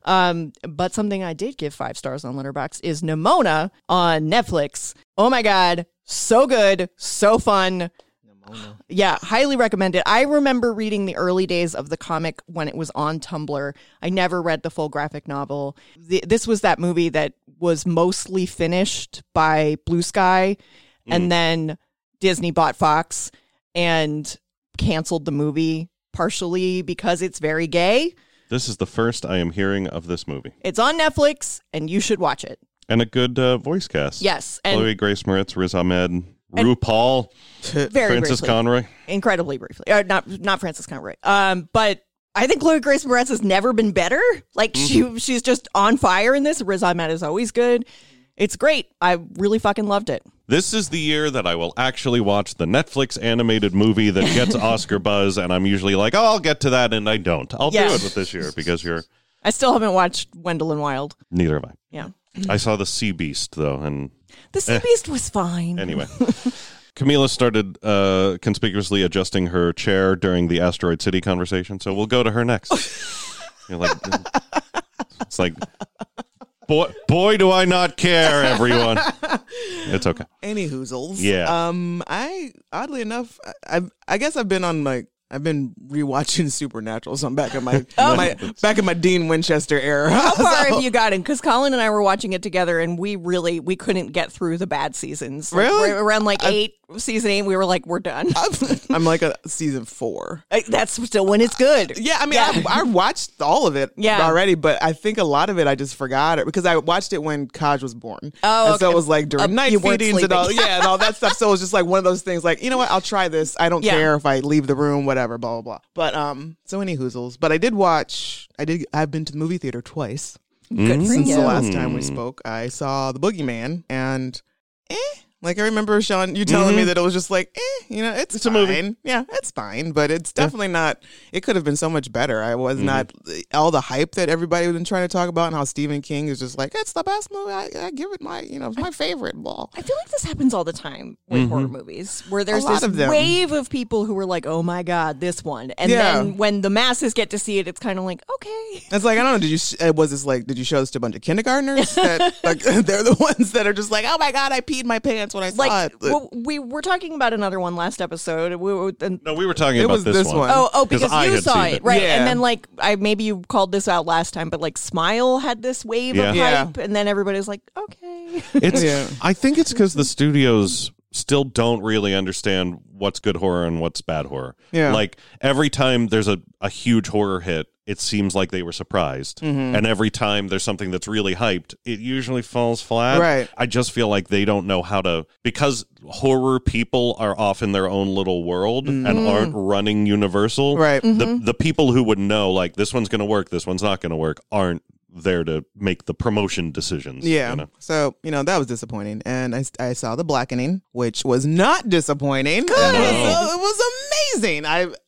But something I did give 5 stars on Letterboxd is Nimona on Netflix. Oh my God. So good. So fun. Yeah, highly recommend it. I remember reading the early days of the comic when it was on Tumblr. I never read the full graphic novel. This was that movie that was mostly finished by Blue Sky, and then Disney bought Fox and canceled the movie partially because it's very gay. This is the first I am hearing of this movie. It's on Netflix, and you should watch it. And a good voice cast. Yes. Chloe Grace Moretz, Riz Ahmed, RuPaul, Frances Conroy. Incredibly briefly. Not Frances Conroy. But I think Chloe Grace Moretz has never been better. Like, she's just on fire in this. Riz Ahmed is always good. It's great. I really fucking loved it. This is the year that I will actually watch the Netflix animated movie that gets Oscar buzz, and I'm usually like, oh, I'll get to that, and I don't. I'll do it with this year because you're... I still haven't watched Wendell and Wild. Neither have I. Yeah. I saw The Sea Beast, though, and... The Sea Beast was fine. Anyway. Camila started conspicuously adjusting her chair during the Asteroid City conversation, so we'll go to her next. You're like, it's like, boy, do I not care, everyone. It's okay. Any hoozles. Yeah. I oddly enough, I guess I've been rewatching Supernatural, so I'm back in my Dean Winchester era. How far have you gotten? Because Colin and I were watching it together, and we couldn't get through the bad seasons. Like, really? Around season 8, we were like, we're done. I'm like a season 4. That's still when it's good. Yeah, I mean, I watched all of it already, but I think a lot of it I just forgot it because I watched it when Kaj was born. Oh, and so it was like during night feedings and all, and all that stuff. So it was just like one of those things. Like, you know what? I'll try this. I don't care if I leave the room, whatever, blah blah blah. But so any hoozles. But I've been to the movie theater twice. Good for since you. the last time we spoke. I saw The Boogeyman and like I remember, Sean, you telling me that it was just like, it's fine. A movie. Yeah, it's fine, but it's definitely not. It could have been so much better. I was not all the hype that everybody was trying to talk about, and how Stephen King is just like, it's the best movie. I give it my, it's my favorite ball. I feel like this happens all the time with horror movies, where there's this wave of people who are like, oh my God, this one. And then when the masses get to see it, it's kind of like, okay. It's like, I don't know, did you show this to a bunch of kindergartners? That, like, they're the ones that are just like, oh my God, I peed my pants when I saw it. Well, we were talking about another one last episode. We were talking about this one. Oh, because you saw it, right? Yeah. And then maybe you called this out last time, but like Smile had this wave of hype, and then everybody's like, okay. I think it's because the studios still don't really understand what's good horror and what's bad horror. Yeah. Like every time there's a huge horror hit, it seems like they were surprised. And every time there's something that's really hyped, it usually falls flat. Right. I just feel like they don't know how to, because horror people are off in their own little world and aren't running Universal. Right. The people who would know, like, this one's going to work, this one's not going to work, aren't there to make the promotion decisions. Yeah. You know? So, that was disappointing. And I saw The Blackening, which was not disappointing. No. It was amazing.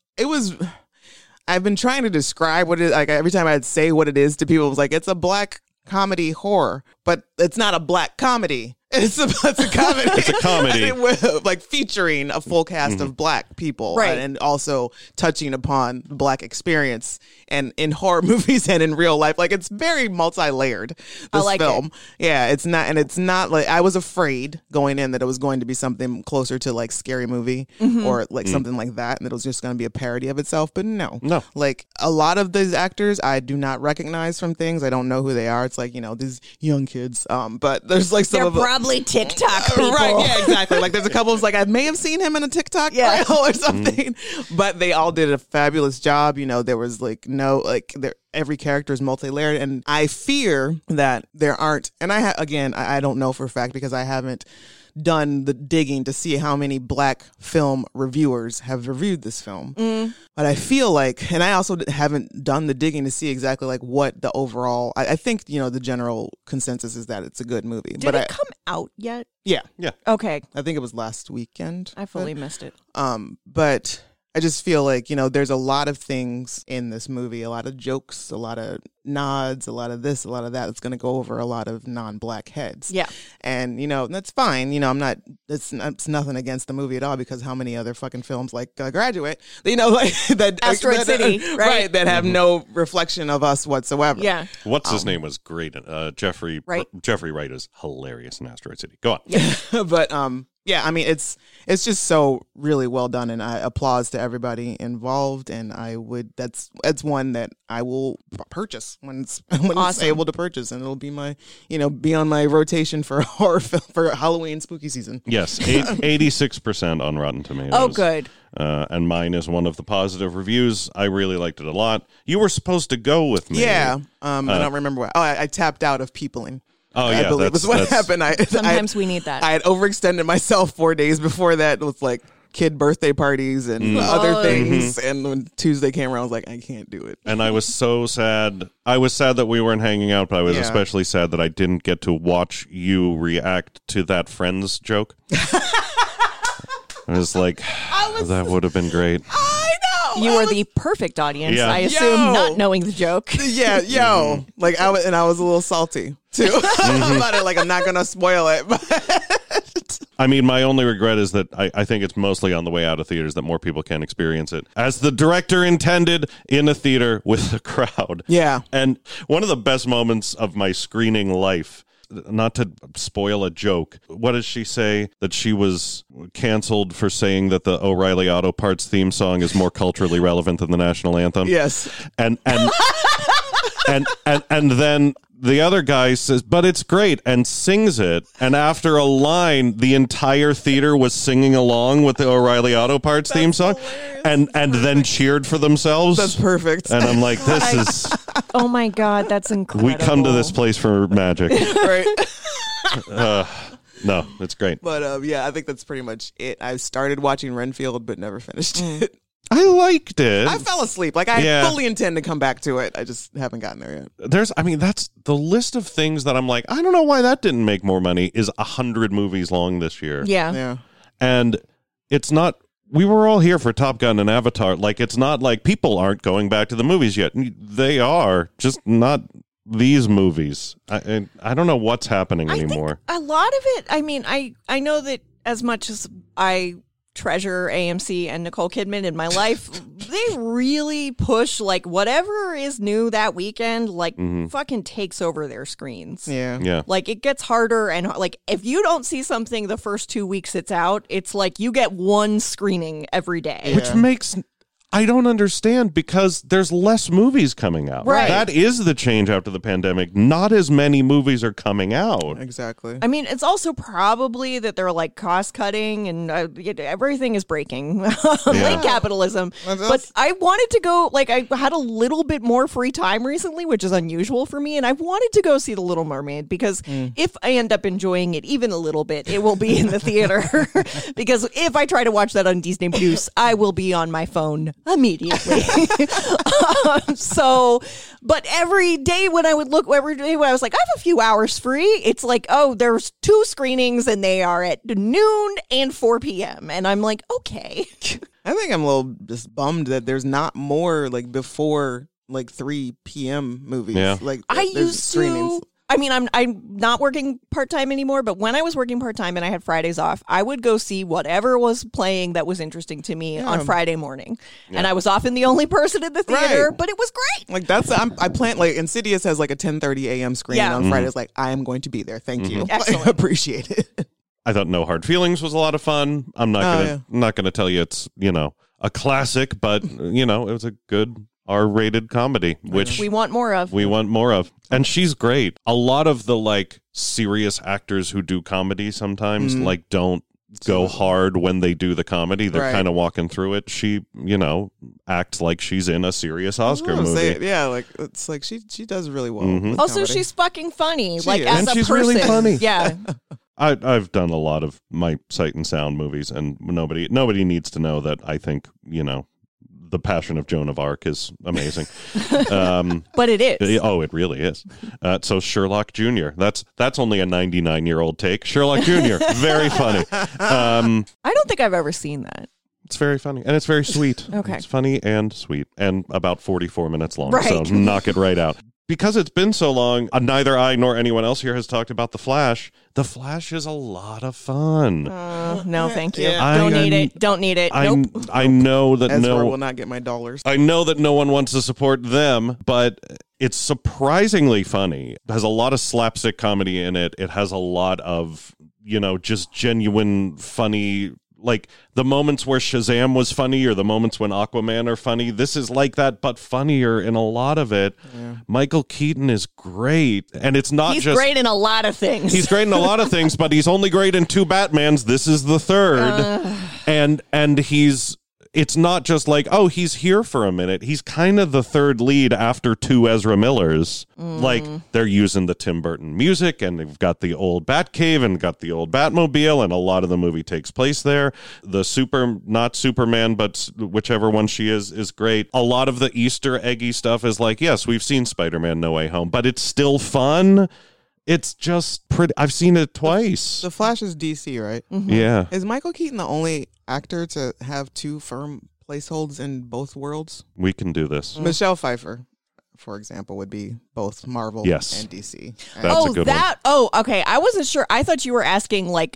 I've been trying to describe what it is. Like every time I'd say what it is to people, it was like, it's a black comedy horror, but it's not a black comedy. It's a comedy. It's a comedy. Like featuring a full cast of black people. Right. And also touching upon the black experience and in horror movies and in real life. Like it's very multi-layered, this I like film. it. Yeah, it's not like, I was afraid going in that it was going to be something closer to like Scary Movie or like something like that. And it was just going to be a parody of itself. But no. Like a lot of these actors I do not recognize from things. I don't know who they are. It's like, these young kids. But there's like some They're of them. probably TikTok people. Right, yeah, exactly. Like there's a couple of like I may have seen him in a TikTok reel or something, but they all did a fabulous job. There was like every character is multi-layered, and I fear that there aren't. And I don't know for a fact because I haven't done the digging to see how many black film reviewers have reviewed this film. But I feel like, and I also haven't done the digging to see exactly like what the overall, I think, the general consensus is that it's a good movie. Did it come out yet? Yeah. Okay. I think it was last weekend. I fully missed it. But I just feel like, there's a lot of things in this movie, a lot of jokes, a lot of nods, a lot of this, a lot of that. It's going to go over a lot of non-black heads. Yeah. And, that's fine. It's nothing against the movie at all because how many other fucking films like Graduate, like that. Asteroid City, right? That have no reflection of us whatsoever. Yeah. What's his name was great. Jeffrey Wright. Jeffrey Wright is hilarious in Asteroid City. Go on. But, yeah, I mean, it's just so really well done, and I applause to everybody involved. And that's one that I will purchase when it's able to purchase, and it'll be my be on my rotation for horror film for Halloween spooky season. Yes, 86% on Rotten Tomatoes. Oh, good. And mine is one of the positive reviews. I really liked it a lot. You were supposed to go with me. Yeah, I don't remember what. Oh, I tapped out of peopling. Oh, yeah. I believe that's what happened. Sometimes we need that. I had overextended myself 4 days before that with like kid birthday parties and other things. And when Tuesday came around, I was like, I can't do it. And I was so sad. I was sad that we weren't hanging out, but I was especially sad that I didn't get to watch you react to that Friends joke. I was like, that would have been great. You were the perfect audience, Yeah. I assume, not knowing the joke. Yeah, like I was a little salty too about it. Like I'm not gonna spoil it, but I mean, my only regret is that I think it's mostly on the way out of theaters that more people can experience it as the director intended in a theater with a crowd. Yeah, and one of the best moments of my screening life. Not to spoil a joke, what does she say? That she was canceled for saying that the O'Reilly Auto Parts theme song is more culturally relevant than the national anthem? Yes. And then the other guy says, but it's great, and sings it. And after a line, the entire theater was singing along with the O'Reilly Auto Parts theme song and then cheered for themselves. That's perfect. And I'm like, this is... Oh, my God, that's incredible. We come to this place for magic. Right. No, it's great. But yeah, I think that's pretty much it. I started watching Renfield, but never finished it. I liked it. I fell asleep. Like I fully intend to come back to it. I just haven't gotten there yet. That's the list of things that I'm like, I don't know why that didn't make more money is 100 movies long this year. Yeah. And it's not, we were all here for Top Gun and Avatar. Like, it's not like people aren't going back to the movies yet. They are, just not these movies. I don't know what's happening anymore. A lot of it, I mean, I know that as much as I treasure AMC and Nicole Kidman in my life, they really push like whatever is new that weekend, like fucking takes over their screens. Yeah. Like it gets harder, and like if you don't see something the first 2 weeks it's out, it's like you get one screening every day. Which makes I don't understand because there's less movies coming out. Right. That is the change after the pandemic. Not as many movies are coming out. Exactly. I mean, it's also probably that they're like cost cutting and everything is breaking like capitalism. But I wanted to go, like, I had a little bit more free time recently, which is unusual for me. And I wanted to go see The Little Mermaid because if I end up enjoying it even a little bit, it will be in the theater. Because if I try to watch that on Disney Plus, I will be on my phone immediately. But every day when I was like, I have a few hours free, it's like, oh, there's 2 screenings and they are at noon and 4 p.m. And I'm like, okay. I think I'm a little just bummed that there's not more like before like 3 p.m. movies. Yeah. Like I there's used screenings. to. I mean, I'm not working part-time anymore, but when I was working part-time and I had Fridays off, I would go see whatever was playing that was interesting to me on Friday morning. Yeah. And I was often the only person in the theater, but it was great. Like I plan, like Insidious has like a 10:30 a.m. screening on Fridays. Like, I am going to be there. Thank you. Excellent. I appreciate it. I thought No Hard Feelings was a lot of fun. I'm not gonna tell you it's, a classic, but it was a good R-rated comedy, which we want more of. And she's great. A lot of the like serious actors who do comedy sometimes like don't go hard when they do the comedy. They're kind of walking through it. She, acts like she's in a serious Oscar movie. Like it's like she does really well. Also, comedy. she's fucking funny. She like is. as And a she's person. really funny. Yeah. I've done a lot of my Sight and Sound movies, and nobody needs to know that I think, The Passion of Joan of Arc is amazing. But it is. Oh, it really is. So Sherlock Jr. That's only a 99-year-old take. Sherlock Jr. Very funny. I don't think I've ever seen that. It's very funny, and it's very sweet. Okay. It's funny and sweet, and about 44 minutes long, Right. so knock it right out. Because it's been so long, neither I nor anyone else here has talked about The Flash. The Flash is a lot of fun. No, thank you. Yeah. Don't need it. Nope. I know that Ezra will not get my dollars. I know that no one wants to support them, but it's surprisingly funny. It has a lot of slapstick comedy in it. It has a lot of, just genuine funny, like the moments where Shazam was funny or the moments when Aquaman are funny. This is like that, but funnier in a lot of it. Yeah. Michael Keaton is great. And it's not He's great in a lot of things. He's great in a lot of things, but he's only great in 2 Batmans. This is the 3rd. And it's not just like, oh, he's here for a minute. He's kind of the 3rd lead after 2 Ezra Millers. Like, they're using the Tim Burton music, and they've got the old Batcave and got the old Batmobile, and a lot of the movie takes place there. The not Superman, but whichever one she is great. A lot of the Easter eggy stuff is like, yes, we've seen Spider-Man No Way Home, but it's still fun. It's just pretty. I've seen it twice. The Flash is DC, right? Mm-hmm. Yeah. Is Michael Keaton the only actor to have 2 firm placeholds in both worlds? We can do this. Michelle Pfeiffer, for example, would be both Marvel and DC. That's a good one. Oh, okay. I wasn't sure. I thought you were asking like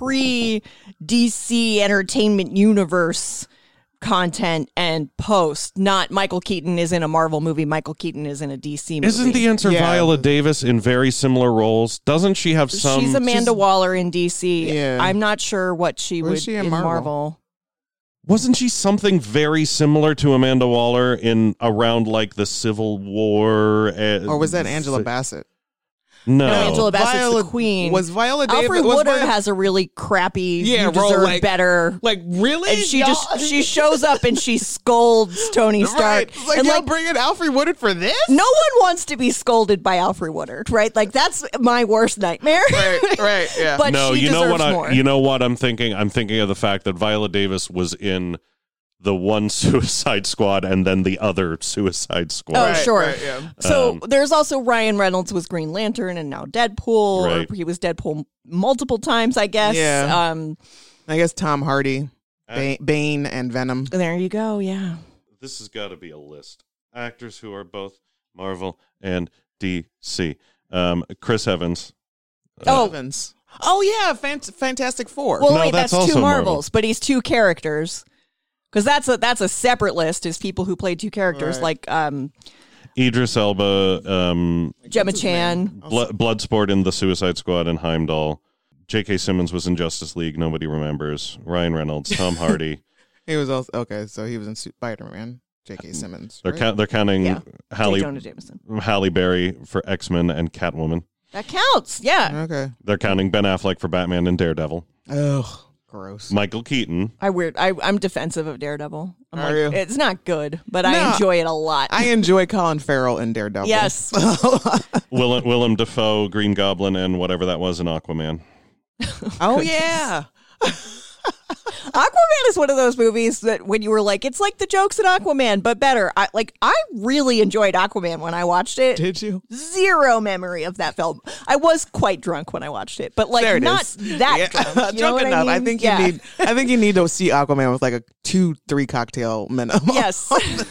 pre-DC Entertainment Universe content and post, not Michael Keaton is in a Marvel movie, Michael Keaton is in a DC movie. Isn't the answer Viola Davis in very similar roles? Doesn't she have some... She's Amanda Waller in DC. Yeah. I'm not sure what she would she in in Marvel. Wasn't she something very similar to Amanda Waller in around like the Civil War? Or was that Angela Bassett? No. Angela Bassett's the queen. Was Viola Davis... Alfred Woodard has a really crappy, you deserve better. Like, really? And she shows up and she scolds Tony Stark. Right. It's like, and y'all bringing Alfred Woodard for this? No one wants to be scolded by Alfred Woodard, right? Like, that's my worst nightmare. Right, yeah. But no, she deserves more. You know what I'm thinking? I'm thinking of the fact that Viola Davis was in the one Suicide Squad and then the other Suicide Squad. Oh, sure. Right, yeah. So there's also Ryan Reynolds was Green Lantern and now Deadpool. Right. Or he was Deadpool multiple times, I guess. Yeah. I guess Tom Hardy, Bane, and Venom. There you go, yeah. This has got to be a list. Actors who are both Marvel and DC. Chris Evans. Evans. Oh, yeah, Fantastic Four. Well, No, wait, that's that's 2 also Marvels, Marvel. but he's 2 characters. Because that's a separate list, is people who played 2 characters, like Idris Elba. Gemma Chan. Bloodsport in the Suicide Squad and Heimdall. J.K. Simmons was in Justice League. Nobody remembers. Ryan Reynolds. Tom Hardy. He was also okay. So he was in Spider-Man. J.K. Simmons. They're Right? they're counting Yeah. Halle J. Jonah Jameson. Halle Berry for X-Men and Catwoman. That counts. Yeah. Okay. They're counting Ben Affleck for Batman and Daredevil. Ugh, gross. Michael Keaton. I'm defensive of Daredevil. I'm Are you? It's not good, but No. I enjoy it a lot. I enjoy Colin Farrell in Daredevil. Yes. Willem Dafoe, Green Goblin, and whatever that was in Aquaman. Oh yeah. Aquaman is one of those movies that when you were like, it's like the jokes in Aquaman, but better. I really enjoyed Aquaman when I watched it. Did you? Zero memory of that film. I was quite drunk when I watched it, but There it not is. that drunk. You know what enough. I I mean? think Yeah. you need to see Aquaman with like a 2-3 cocktail minimum. Yes.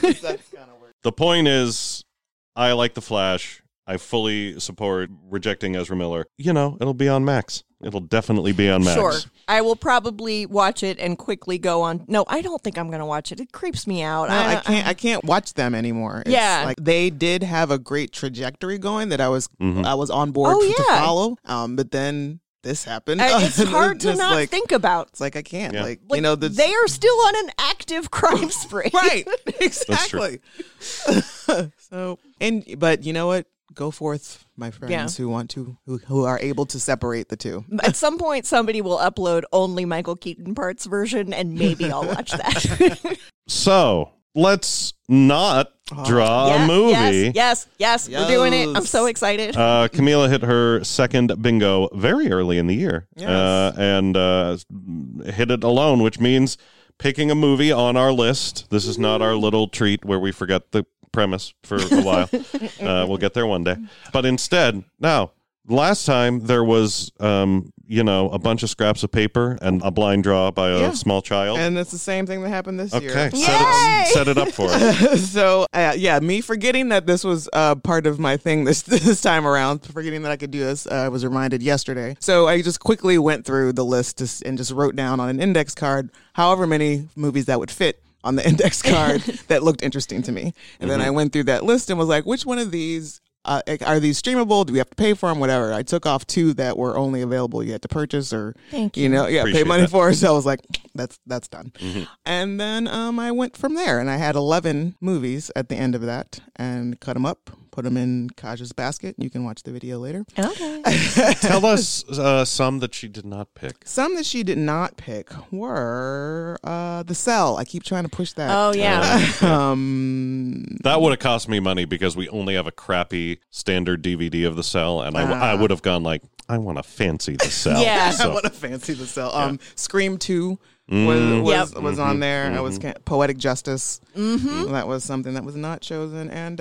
The point is, I like The Flash. I fully support rejecting Ezra Miller. You know, it'll be on Max. It'll definitely be on Max. Sure. I will probably watch it and quickly go on. No, I don't think I'm going to watch it. It creeps me out. No, I can't watch them anymore. It's Yeah. like they did have a great trajectory going that I was on board Oh, to yeah. follow. But then this happened. It's hard to Just not like, think about. It's like I can't. Yeah. Like you know, They are still on an active crime spree. right. That's true. Exactly. But you know what? Go forth, my friends who are able to separate the two. At some point, somebody will upload only Michael Keaton parts version, and maybe I'll watch that. So, let's not draw a movie. Yes, we're doing it. I'm so excited. Camila hit her second bingo very early in the year. Yes. And hit it alone, which means picking a movie on our list. This is not our little treat where we forget the premise for a while. We'll get there one day. But instead, now, last time there was, a bunch of scraps of paper and a blind draw by a small child. And it's the same thing that happened this year. Okay, set it up for us. So, me forgetting that this was part of my thing this time around, forgetting that I could do this, I was reminded yesterday. So I just quickly went through the list and just wrote down on an index card however many movies that would fit on the index card that looked interesting to me. And then I went through that list and was like, which one of these are these streamable? Do we have to pay for them? Whatever. I took off 2 that were only available. You had to purchase or, Thank you. pay Appreciate money that. for. So I was like, that's done. And then I went from there, and I had 11 movies at the end of that, and cut them up, put them in Kaja's basket. You can watch the video later. Okay. Tell us some that she did not pick. Some that she did not pick were The Cell. I keep trying to push that. Oh, yeah. That would have cost me money because we only have a crappy standard DVD of The Cell, and I would have gone like, I want to fancy The Cell. Yeah. I So, want to fancy The Cell. Scream 2 was on there. I was Poetic Justice. That was something that was not chosen. And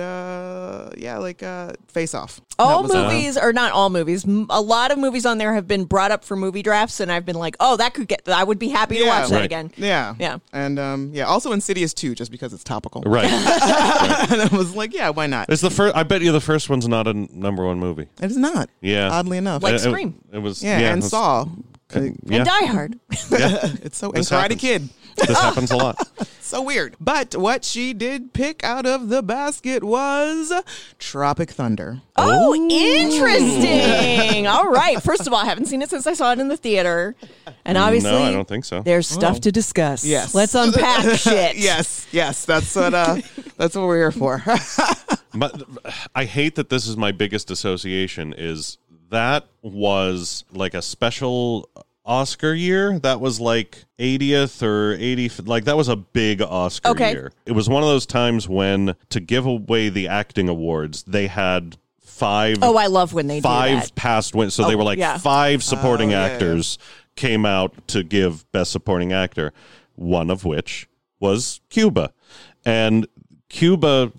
Face Off. All movies, or not all movies, a lot of movies on there have been brought up for movie drafts, and I've been like, oh, I would be happy to watch that Right. again. Yeah. Yeah. And also Insidious 2, just because it's topical. right. And I was like, yeah, why not? It's the first. I bet you the first one's not a number one movie. It is not. Yeah. Oddly enough. Like Scream. It was. and it was- Saw. And Die Hard. Yeah. It's so and This Karate happens. Kid. This happens a lot. So weird. But what she did pick out of the basket was Tropic Thunder. Oh, interesting. All right. First of all, I haven't seen it since I saw it in the theater. And obviously, No, I don't think so. there's stuff to discuss. Yes. Let's unpack shit. Yes. That's what we're here for. But I hate that this is my biggest association. Is that was like a special Oscar year? That was like 80th or 80th. Like that was a big Oscar year. It was one of those times when to give away the acting awards, they had 5. Oh, I love when they do 5 that. past wins. So they were like 5 supporting actors came out to give Best Supporting Actor, one of which was Cuba. And Cuba.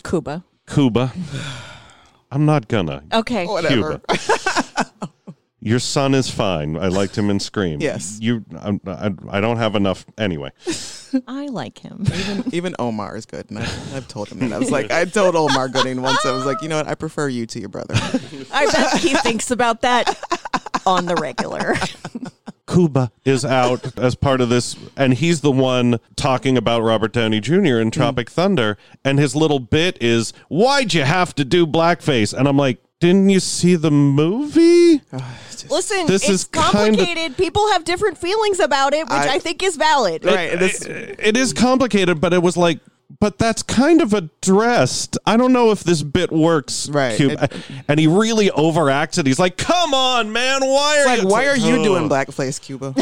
I'm not gonna. Okay. Whatever. Cuba. Your son is fine. I liked him in Scream. Yes. I don't have enough anyway. I like him. Even Omar is good. And I've told him that. I told Omar Gooding once, I was like, you know what? I prefer you to your brother. I bet he thinks about that on the regular. Cuba is out as part of this, and he's the one talking about Robert Downey Jr. in Tropic Thunder, and his little bit is, why'd you have to do blackface? And I'm like, Didn't you see the movie? Listen, This it's is kinda- complicated. People have different feelings about it, which I think is valid. Right. It is complicated, but it was like, but that's kind of addressed. I don't know if this bit works. Right. Cuba. And he really overacts it. He's like, come on, man. Why are you doing blackface, Cuba?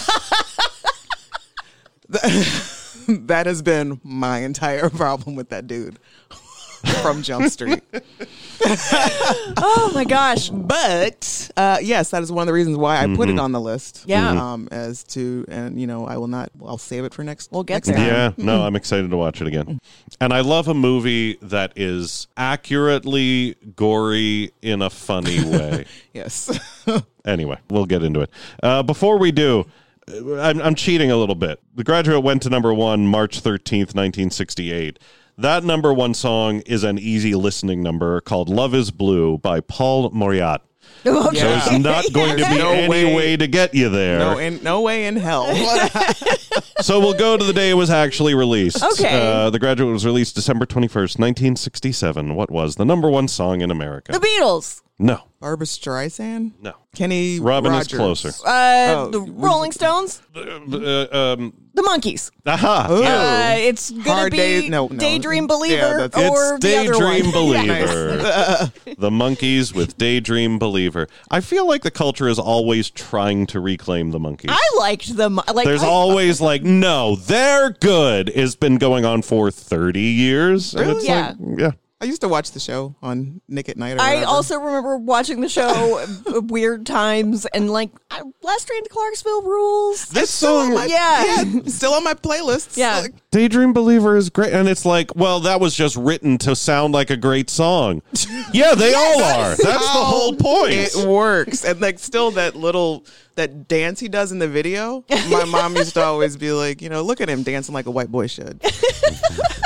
That has been my entire problem with that dude from Jump Street. Oh my gosh. But yes, that is one of the reasons why I put it on the list. Yeah. As to, and I'll save it for next. We'll get next there. time. Yeah, no, I'm excited to watch it again. And I love a movie that is accurately gory in a funny way. Yes. Anyway, we'll get into it. Before we do, I'm cheating a little bit. The Graduate went to number 1 March 13th, 1968. That number 1 song is an easy listening number called Love is Blue by Paul Moriarty. Okay. So it's not going to be any way to get you there. No way in hell. So we'll go to the day it was actually released. Okay. The Graduate was released December 21st, 1967. What was the number 1 song in America? The Beatles. No. Barbra Streisand? No. Kenny Robin Rogers. is closer. The Rolling Stones. The Monkees. Aha. It's gonna be Daydream Believer Yeah, or it's the other Daydream one. Believer. The Monkees with Daydream Believer. I feel like the culture is always trying to reclaim the Monkees. I liked them. There's always like, no, they're good. It's been going on for 30 years. And Really? it's Yeah. like, yeah. I used to watch the show on Nick at Night. Or I whatever. also remember watching the show Weird Times and Last Train to Clarksville rules. This song, still on my playlist. Yeah. Daydream Believer is great. And it's like, well, that was just written to sound like a great song. Yeah, they all are. That's the whole point. It works. And like still that dance he does in the video. My mom used to always be like, look at him dancing like a white boy should.